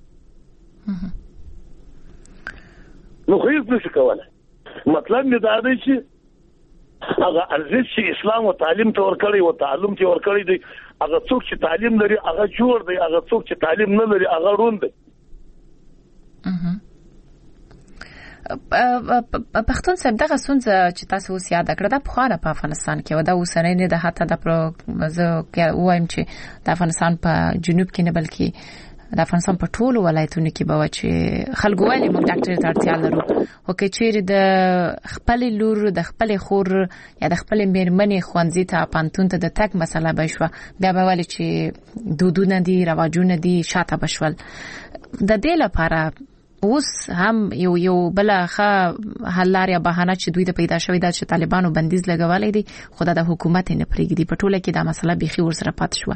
نو خو هیڅ نشي کولای. مطلب می دا دی چې هغه ارزښت چې اسلام او تعلیم ته ورکړی او تعلم ته ورکړی دی، هغه څوک چې تعلیم لري هغه جوړ دی، هغه څوک چې تعلیم نه لري هغه روند دی. پښتون صاحب دغه ستونزه چې تاسو اوس یاد کړه د پخوانه په افغانستان کې و دا اوسنۍ نه د حتی د زه وایم چې د افغانستان په جنوب کې نه بلکې د افغانستان په ټولو ولایتونو کې به چې خلکو وایي موږ ډاکټر ته اړتیا لرو او کې چیرې د خپل لور د خپل خور یا د خپل میرمنې خوانځي ته پانتون ته د تک مسله به شو بیا به ولې چې دودونه دي رواجونه دي شاته بشول د دې لپاره اوس هم یو بلخه حل لري بهانه چې دوی د پیدا شوی د طالبانو بندیز لګولای دي خدای د حکومت نه پرېږدي په ټوله کې دا مسله بيخي ورسره پات شو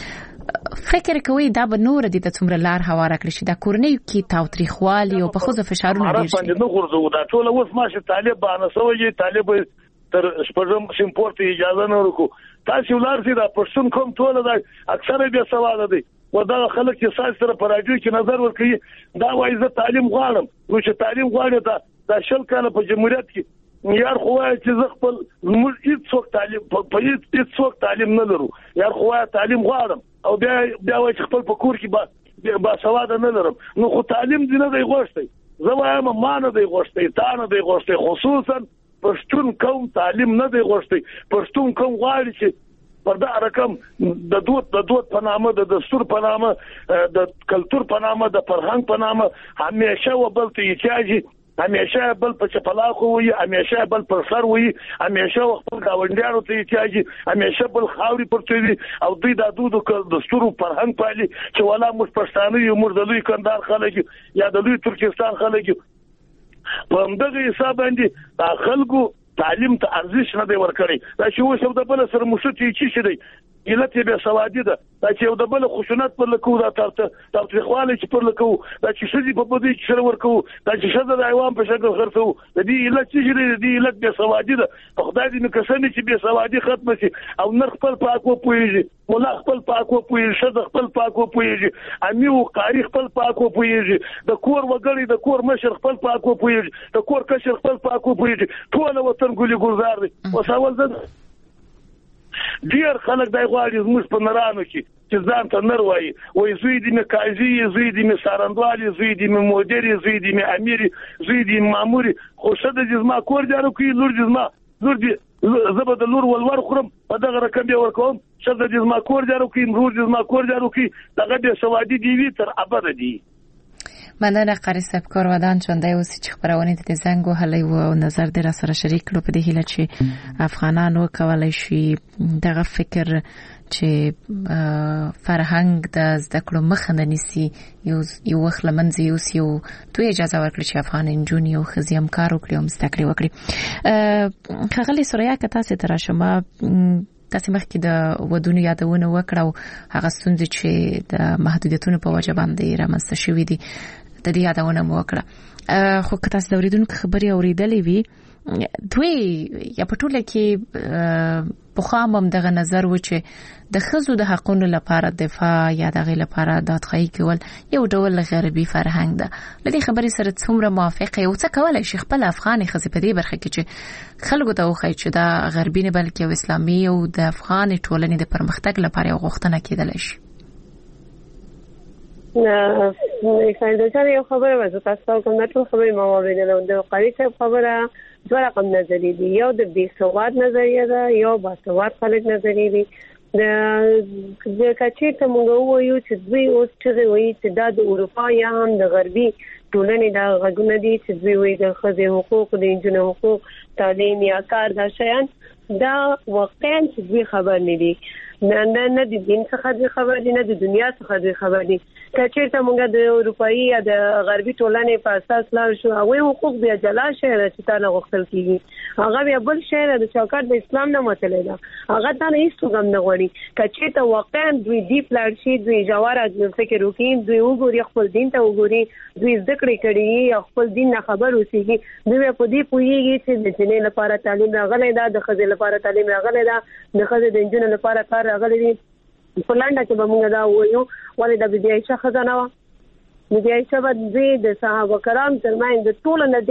فکر کوي دا به نور دي د څومره لار هواره کړی شي د کورنۍ کې تاوتریخوالي او په خوځه فشارونه ډیر شي باندې نو غورځو دا ټول اوس ماشه طالب باندې سوې طالب تر شپږم سیمپورت اجازه نه ورکو تاسو ولر سي دا پښتون کوم ټول دا اکثره به سوال دي ودا خلک چې ساس سره پر راډیو کې نظر ورکړي دا وایي زه تعلیم غواړم نو چې تعلیم غواړي دا شل کاله په جمهوریت کې یار خو چې زه خپل موږ هیڅ تعلیم په هیڅ تعلیم نه لرو یار خو تعلیم غواړم او بیا وایي خپل په کور کې با سواد نه لرم نو خو تعلیم دې نه دی غوښتي زه وایم ما نه دی غوښتي تا نه دی غوښتي خصوصا پښتون قوم تعلیم نه دی غوښتي پښتون قوم غواړي چې پر دا رقم د دوت په نامه د دستور په نامه د کلچر په نامه د فرهنګ په نامه همیشه وبلته یچاجي همیشه بل په چپلاخو وي همیشه بل پر سر وي همیشه خپل گاونډیانو ته یچاجي همیشه بل خاوري پرته وي او دوی د دستور فرهنګ پالي چې ولا موږ پښتانه یو موږ د لوی کندهار خلک یا د لوی ترکستان خلک په همدغه حساب باندې خلکو تعلیم ته ارزښت نه دی ورکړی دا چې اوس د بل سره مشوتي چی شي دی علت به سوادي ده دا چې د بل خشونت پر لکو دا تاریخواله چې پر لکو دا چې شدي په بده کې سره ورکو دا چې شته د ایوان په شکل خرڅو د دې علت چې دی د دې علت به سوادي ده خدای دې نو کسانه چې به سوادي ختم شي او نر خپل پاکو پويږي مولا خپل پاکو پويږي شد خپل پاکو پويږي امیو قاری خپل پاکو پويږي د کور وګړي د کور مشر خپل پاکو پويږي د کور کشر خپل پاکو پويږي ټول وطن ګلي ګلزار دي او سوال زه ډیر خلک دای غواړي زموږ په نرانو کې چې ځان ته نر وایي وای زوی دې مې قاضي زوی دې مې سارندوالي زوی دې مې مدیر زوی دې مې امیر زوی دې مامور خو شته دې زما کور جارو کوي لور دې زما لور دې زبد لور ولور خرم په دغه رقم به ورکوم شته دې زما کور جارو کوي لور دې زما کور جارو کوي دغه به سوادي دی وی تر ابد دی مننه قاری صاحب کارودان چونده اوس چې خبرونه د زنګ وهلې او نظر در سره شریک کړو په دې هیله چې افغانانو کولای شي دغه فکر چې فرهنګ د زده کړو مخه نه نیسي یو وخت لمنځي یو تو اجازه ورکړي چې افغان انجونی او خزیم کار وکړي او زده کړې وکړي خغلی سوریا کته ستاره شمه تاسو مخکې د ودونو یادونه وکړو هغه ستونزې چې د محدودیتونو په وجه باندې رامنځته شوې دي د دې یادونه مو وکړه خو که تاسو د اوریدونکو خبري اوریدلې وي دوی یا په ټوله کې په خامم دغه نظر و چې د خزو د حقونو لپاره دفاع یا دغه لپاره دادخواهی کول یو ډول غربي فرهنګ ده لدې خبرې سره څومره موافقه یو څه کولای شي خپل افغاني خزې په دې برخه کې چې خلکو ته وخی چې دا غربي نه بلکې اسلامي او د افغان ټولنې د پرمختګ لپاره یو غوښتنه کېدلی شي نه یو خبره وځه تاسو کوم نه ټول خبرې ما واوریدل د قاری صاحب خبره دوه رقم نظریه دي یو د بیسواد نظریه ده یو باسواد خلک نظریه دي د کچې ته موږ وایو چې دوی اوس چې وایي چې دا د اروپا یا هم د غربي ټولنې دا غږونه دي چې دوی وایي د ښځې حقوق د نجونو حقوق تعلیم یا کار دا شیان دا واقعا چې دوی خبر نه دي نه د دین څخه خبر دي نه د دنیا څخه خبر دي کچې ته موږ د اروپאי یا د غربي ټولنې په اساس لا شو او حقوق بیا جلا شهر چې تا نه غوښتل کیږي هغه بیا بل شهر د چوکاټ د اسلام نه متل ده هغه تا نه هیڅ څنګه نه غوړي کچې ته واقعا دوی دی پلاټ شي دوی جواره فکر وکړي دوی وګوري خپل دین ته وګوري دوی ذکر کړي یا خپل دین نه خبر اوسېږي دوی په دې پوهیږي چې د جنې لپاره تعلیم راغلی ده د ښځې لپاره تعلیم راغلی ده د ښځې د نجونو لپاره کار راغلی دی په لاندا کې به موږ دا وایو ولې د بي عائشہ خزانه و بي عائشہ باندې د صحابه کرام ترمن د ټول نه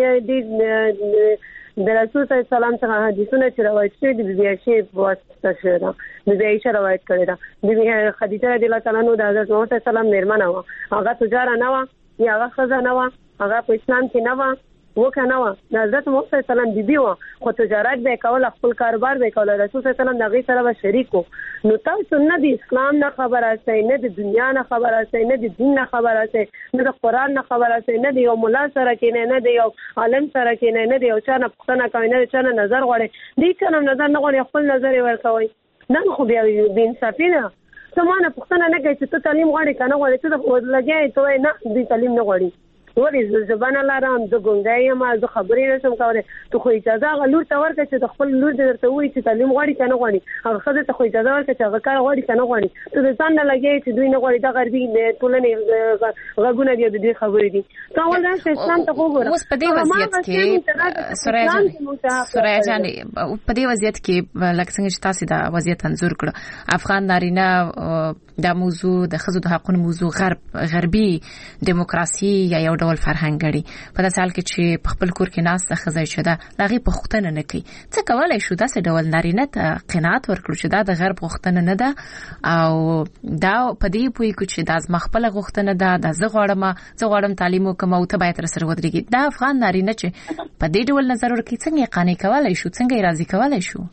د رسول صلی الله علیه وسلم څخه حدیثونه چې روایت شوي د بي عائشہ په واسطه شوی دا د بي عائشہ روایت کړی دا د خدیجه رضی الله تعالی عنها د حضرت محمد صلی الله علیه وسلم میرمن و هغه تجار نه و یا هغه خزانه و هغه په اسلام کې نه و وکنه و حضرت محمد صلی الله علیه وسلم بیبي و خو تجارت به کول خپل کاروبار به کول رسول صلی الله علیه وسلم دغه سره به شریکو نو تاسو نه د اسلام نه خبر اسئ نه د دنیا نه خبر اسئ نه د دین نه خبر اسئ نه د قران نه خبر اسئ نه د یو مولا سره کې نه د یو عالم سره کې نه د یو چا نه پښتنه کوي نه چا نه نظر غواړي دې چا نه نظر نه غواړي خپل نظر ورکوي نن خو بیا بے انصافي نه سمانه پښتنه نه کوي چې ته تعلیم غواړي کنه غواړي ته لګي ته نه دې تعلیم نه غواړي ورې زبانه لارم د ګونګای ما د خبرې رسم کوله ته خو اجازه غلور ته ورکړه چې د خپل لور درته وایي چې تعلیم غواړي کنه غواړي هغه خزه ته خو اجازه ورکړه چې هغه کار غواړي کنه غواړي ته د ځان نه لګي چې دوی نه غواړي د غربي ټولنې غوونه دي د دې خبرې دي ته ولدا چې اسلام ته وګوره اوس په دې وضعیت کې سوریا جان په دې وضعیت کې لکه څنګه چې تاسو دا وضعیت انځور کړ افغان نارینه د موضوع د خزو د حقوقو موضوع غربي دیموکراسي یا یو ډول فرهنګ غړي په داسې حال کې چې په خپل کور کې ناس خزای شوه لغې په خوښتنه نه کوي څه کولای شو داسې ډول نارینه ته قناعت ورکړو چې دا د غرب غوښتنه نه ده او دا په دې پوي کو چې د خپل غوښتنه ده د زغړم تعلیم وکم او ته باید تر سره ودرېږي دا افغان نارینه چې په دې ډول نظر ورکړي څنګه قانع کولای شو څنګه راضي کولای شو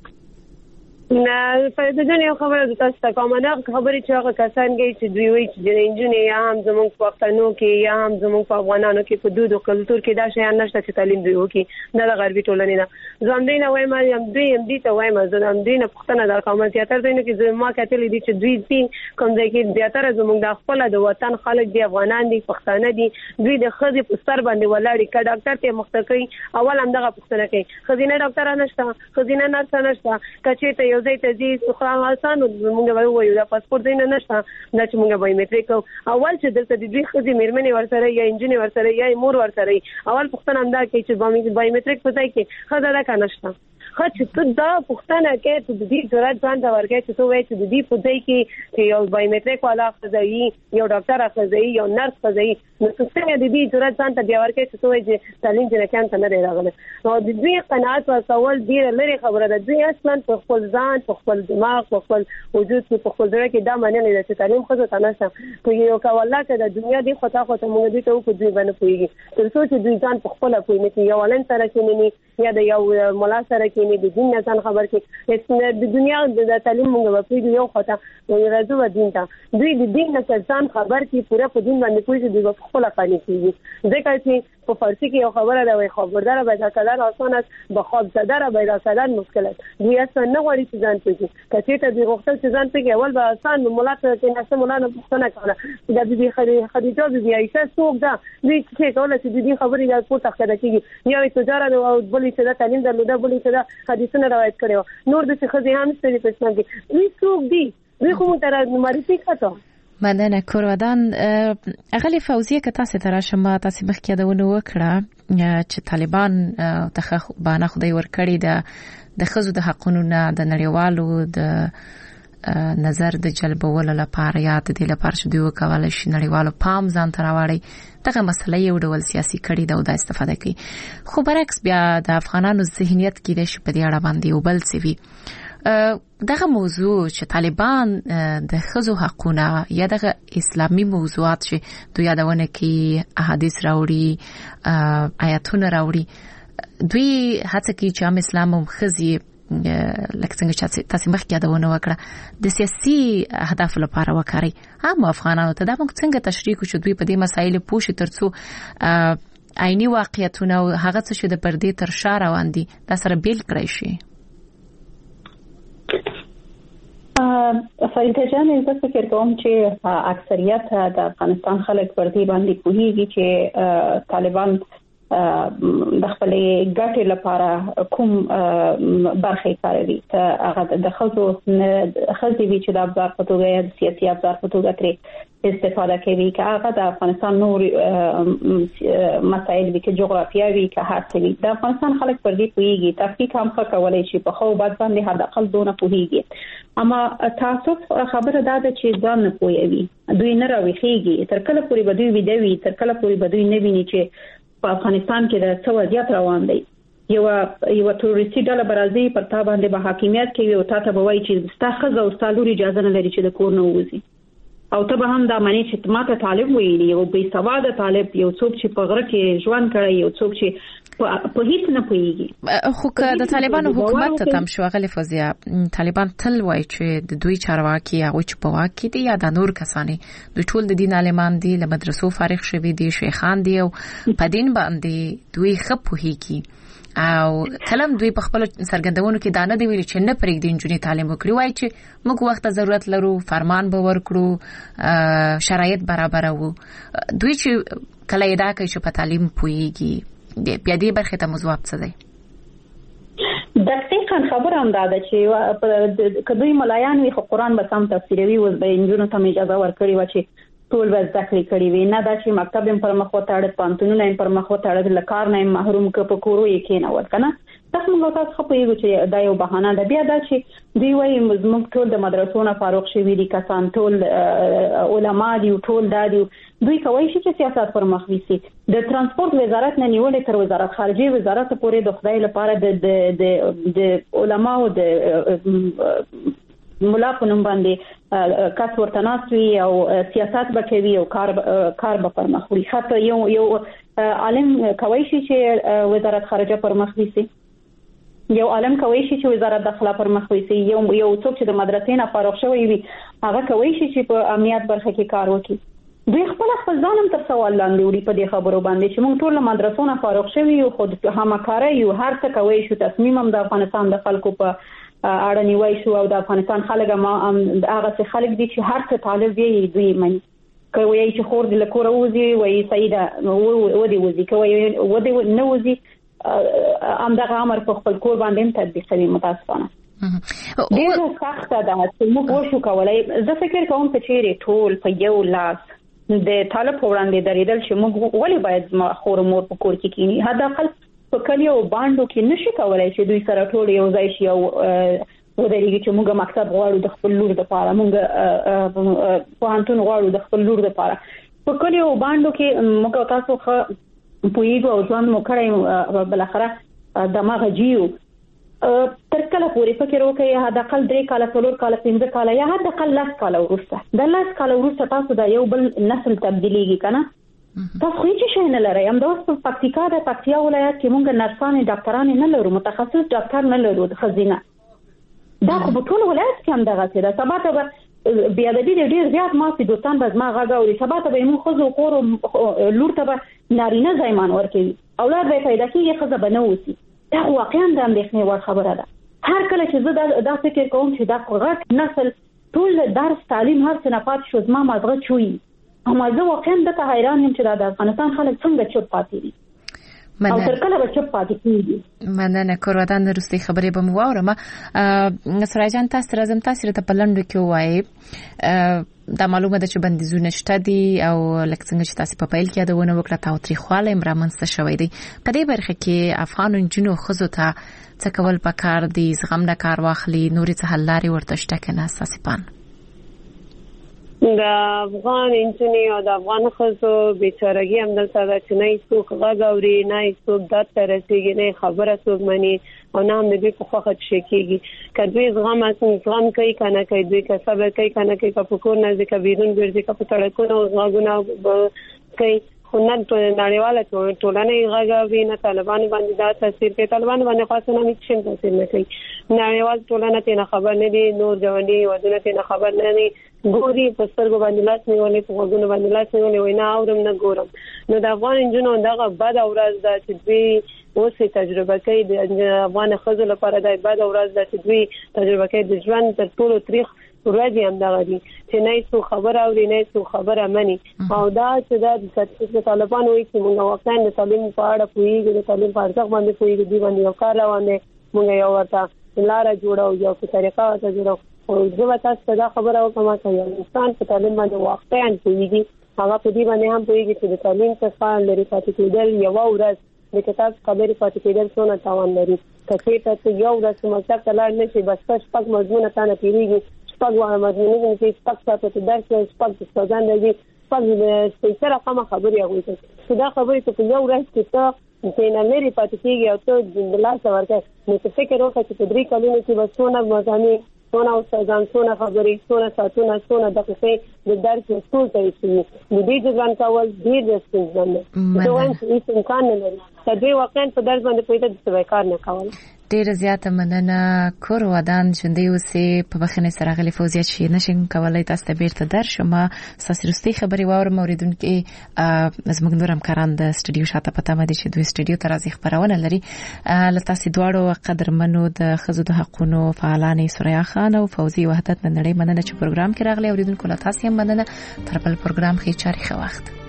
نه فائدہ جن یو خبره د تاسو ته کومه نه خبرې چې هغه کسان کوي چې دوی وایي چې د انجینر یا هم زموږ په پښتنو کې یا هم زموږ په افغانانو کې په دود او کلتور کې دا شی نشته چې تعلیم دی وکي د غربي ټولنې نه ځم دینه وایم یم دوی ته وایم زم دینه پښتنه د قومي تیاتر دینه کې ما کتلې دي چې دوی دین کوم ځای کې تیاتر زموږ د خپل د وطن خلک دی افغانان دي پښتانه دي دوی د خزي په سر باندې ولاړی ک ډاکټر ته مختکې اول هم دغه پښتنه کوي خزینه ډاکټر نشته خزینه نرس نشته کچې ته یو ځای ته دي خو آسان موږ وایو دا پاسپورت دینه نشته دا چې موږ بایومټریک اول چې دلته د دوی خزي میرمنې ورسره یا انجینر ورسره یا مور ورسره اول پښتنه هم دا کوي چې بایومټریک په ځای کې خزه دا کنه نشته خو چې ته دا پښتنه کې ته د دې ضرورت ځان ته ورګې چې ته وایې چې د دې په ځای کې یو بایومټریک والا خزایي یو ډاکټر خزایي یو نرس خزایي نو څنګه د دې ضرورت ځان ته بیا ورګې چې ته وایې چې تعلیم دې نه ته نه راغله نو د دې قناعت او سوال ډیر لري خبره ده دوی اصلا په خپل ځان په خپل دماغ په خپل وجود کې په خپل ځای کې دا معنی نه چې تعلیم خو ته نشته په یو کاوله کې د دنیا دی خطا خو ته موږ دې ته په دوی باندې پويږي تر څو چې دوی ځان په خپل پوي نه کې یو ولن سره کې نه یا د یو مولا سره کې نه د دین نه ځان خبر کې د دنیا د تعلیم موږ په یو خطا یو راځو د دین ته دوی د دین نه ځان خبر کې پوره په دین باندې کوی چې دوی په خپل قانې کېږي ځکه چې په فارسی کې یو خبره ده وي خبردار پیدا کول آسان است به خواب زده پیدا کول مشکل است دوی اصلا نه غواړي چې ځان پېږي کچې ته د وخت چې ځان پېږي اول به آسان مولات کې نشه مولانا پښتنه کوله د بي خدیجه بي عائشه څوک ده دوی چې کوله چې دې خبرې د پورته کړه کېږي یو تجارت او بلې چې د تعلیم درلوده بلې چې د حدیثونه روایت کړي نور د څه خزي هم ستړي پښتنه دي دوی څوک دي دوی کوم تر معرفي کړه مننه کورودان اغلی فوزیه که تاسو تراشم تاسو مخکې دونه وکړه چې طالبان ته باندې خدای ورکړي د خزو د حقونو نه د نړیوالو د نظر د جلبولو لپاره یا د دې لپاره چې دوی وکولای شي نړیوالو پام ځان ته راوړي دغه مسله یو ډول سیاسي کړي دا د استفاده کوي خو برعکس بیا د افغانانو ذهنیت کې د شپې اړه باندې یو بل څه وی دغه موضوع چې طالبان د خزو حقونه یا دغه اسلامي موضوعات چې دوی یادونه کوي احادیث راوړي آیاتونه راوړي دوی هڅه کوي چې هم اسلام هم خزي لکه څنګه چې تاسو مخکې یادونه وکړه د سیاسي اهداف لپاره وکړي هم افغانانو ته دا موږ څنګه تشریح کوو چې دوی په دې مسایلو پوښي ترڅو عیني واقعیتونه او هغه څه چې د پردې تر شا روان دي دا سره بیل کړی شي فریده جان زه فکر کوم چې اکثریت د افغانستان خلک پر دې باندې کوهیږي چې طالبان د خپل ګټې لپاره کوم برخه کاروي هغه د خزو وی چې د ابزار په توګه یا سیاسي ابزار په توګه ترې استفاده کوي که هغه د افغانستان نور مسایل وي که جغرافیا وي که هر څه وي د افغانستان خلک پر دې پوهیږي تفکیک هم ښه کولی شي په خو بعد باندې حد اقل دونه پوهیږي اما تعصب خبره دا ده چې ځان نه پوهوي دوی نه راويخيږي تر کله پورې به دوی ویدوي تر کله پورې به دوی نه ویني چې په افغانستان کې د څه وضعیت روان دی یو تروریستي ډله برازي پر تا باندې به حاکمیت کوي او تا ته به وایي چې ستا خزه او ستا لور اجازه نه لري چې د کور نه ووځي او ته به هم دا معنی چې ماته طالب ویلی او بې سواده طالب یو څوک چې په غره کې ژوند کړی یو څوک چې په هیڅ نه پوهیږي. خو که د طالبانو حکومت ته تم شو غلې فوزیا طالبان تل وایي چې د دوی چارواکي هغه چې په واک کې دي یا د نور کسانې دوی ټول د دین عالمان دي له مدرسو فارغ شوي دي شیخان دي او په دین باندې دوی ښه پوهیږي او کلم دوی په خپل سرګندونو کې دانه دی ویل چې نه پرېږدي نجونې تعلیم وکړي وای چې موږ وخت ضرورت لرو فرمان به ورکړو شرایط برابرو دوی چې کله ادا کوي چې په تعلیم پوهیږي بیا دې برخه ته مزواب څه دی. دقیقاً خبر هم داده چې کدوې ملایان وي خو قرآن به سم تفسیروي اوس به نجونو ته اجازه ورکړي و چې ټول به زده کړې کړي وي نه دا چې مکتب هم پر مخ وتاړه پانتونونه هم پر مخ وتاړه د کار نه محروم ک په کورو یې کېنول کنه تاسو موږ تاسو خو پوهیږو چې دا یو بهانه ده بیا دا چې دوی وایي موږ ټول د مدرسو نه فارغ شوي دي کسان ټول علما دي ټول دا دي دوی کوي چې سیاست پر مخ ويسي د ترانسپورت وزارت نه نیولې تر وزارت خارجه وزارت پورې د خدای لپاره د علماو د مولا په نوم باندې کس ورته ناسوي او سیاست به کوي او کار به پر مخ وړي حتی یو عالم کوي چې وزارت خارجه پر مخ ويسي یو عالم کوي چې وزارت داخله پر مخ ويسي یو څوک چې د مدرسې نه فارغ شوی وي هغه کوي چې په امنیت برخه کې کار وکړي دوی خپل ځانم تر سوال لاندې وړي په دې خبرو باندې چې موږ ټول مدرسو نه فارغ شوی یو خود همکاري یو هر څه کوي شو تصمیم هم د افغانستان د خلکو په اړه نیوي شو او د افغانستان خلک ما هغه څه خلک دي چې هر څه طالب وي دوی مني کوي چې خور د لکوره وزي وای سیده ودی وزي کوي ودی نه وزي امدغه امر په خپل کور باندې تطبیق کوي متاسفانه ډیره سخته ده چې موږ وشو کولای زه فکر کوم چې چیرې ټول په یو لاس د طالب وړاندې درېدل چې موږ ولې باید ما خور مور په کور کې کینی هدا خپل په کلیو باندې کې نشي کولای چې دوی سره ټول یو ځای شي او ودرېږي چې موږ مکتب غواړو د خپل لور لپاره موږ پوهنتون غواړو د خپل لور لپاره په کلیو باندې کې موږ تاسو خو پوهیږو او ځان مو کړی بل اخره دماغ جیو تر کله پورې فکر وکړئ هدا قل 3 کال 4 کال 5 کال یا هدا قل 10 کال ورسته د 10 کال ورسته تاسو دا یو بل نسل تبدیلیږي کنه تاسو هیڅ شي نه لرئ هم د اوس په پکتیکا د پکتیا ولایت کې موږ نرسانې ډاکټرانې نه لرو متخصص ډاکټر نه لرو د خزینه دا خو په ټول ولایت کې هم دغه څه ده سبا ته بیا د دې ډیر زیات ماسي دوستان به ما غاګه او سبا ته به موږ خو کور لور ته به نارینه ځایمان ورکوي اولاد به پیدا کیږي خزه به نه وسی دا واقعا د اندېښنې وړ خبره ده هر کله چې زه دا فکر کوم چې دا غټ نسل ټول درس تعلیم هر څه نه پات شو زما مازغه چوي اما زه واقعا د حیران یم چې د افغانستان خلک څنګه چوپ پاتې دي او تر کله به چوپ پاتې کیږي. مننه کورودان وروستي خبرې به مو واورم. سرای جان تاسو راځم تاسو ته په لنډو کې وایي دا معلومه ده چې بندیزونه شته دي او لکه څنګه چې تاسو په پیل کې یادونه وکړه تاوتریخواله امرامنځته شوی دی په دې برخه کې افغان جنو خزو ته څه کول پکار دي زغم نه کار واخلي نورې څه حل لارې ورته شته کنه اساسي د افغان انجنی او د افغان خزو بیچارهګي هم دلته د چنای څوک غږ اوري نه څوک د ترسيږي نه خبره څوک مني او نه هم د دې په خوخه شکیږي کدوې زغم کوي کنه کوي دوی که صبر کوي کنه کوي په کور نه ځکه بیرون ګرځي که په سړکونو غاګونه کوي خو نه نړیواله ټولنه غږوي نه طالبان باندې دا تاثیر کوي طالبان باندې خاصه نه هیڅ تاثیر نه کوي نړیوال ټولنه ته خبر نه دي نور ځواني ودونه ته خبر نه دي ګوري په سترګو باندې لاس نیولې په غوږونو باندې لاس نیولې وینا اورم نه ګورم نو د افغان انجنونو دغه بد ورځ ده چې دوی اوسې تجربه کوي د افغان خزو لپاره د بد ورځ ده چې دوی تجربه کوي د ژوند تر ټولو تاریخ ورځي هم دغه دي چې نه څو خبر اوري نه څو خبره مني او دا چې د طالبانو وایي چې موږ واقعا د تعلیم په اړه پوهیږو د تعلیم په ارزښت باندې پوهیږو دی باندې یو کار روان دی موږ یو ورته لاره جوړو یو په طریقه ورته جوړو او زه تاسو دا خبره وکم چې افغانستان په تعلیم باندې واقعا پوهیږي هغه په دې باندې هم پوهیږي چې د تعلیم څخه لري پاتې کېدل یو ورځ د کتاب خبرې پاتې کېدل څونه تاوان لري کله چې یو ورځ مکتب ته لاړ نشي بس پښپک مضمون ته نه تیریږي پښپک مضمون چې پښپک ساته ته درس پښپک ستاسو دی پښپک د سپیشل کومه خبرې هغه ته دا خبرې ته یو ورځ کې ته نه لري پاتې کېږي او ته د لاس ورکه نو څه فکر وکړه چې 3 کلونو کې وسونه مزامین څونه استادان څونه خبرې څونه ساعتونه څونه دقیقې د درس ټول ته یې د دې ځان کول ډیر ستونزمن دی دا وایم چې هیڅ امکان نه لري چې دوی واقعا په درس باندې پوهېده چې څه کار نه کول. ډیره زیاته مننه. کور ودان ژوندۍ اوسې په بخښنې سره غلي فوزیت شي نشم کولای تاسو ته بیرته درشم. ساسي رستي خبري واورم اوریدونکو زموږ نور همکاران د استودیو شاته پته مده چې دوی استودیو ته راځي خبرونه لري. لتاسي دواړو قدرمنو د خزو د حقونو فعالانې سوریا خان او فوزي وحدت نړۍ مننه چې پروګرام کې راغلي. اوریدونکو لتاسي هم مننه. تر بل پروګرام کې چاري خو وخت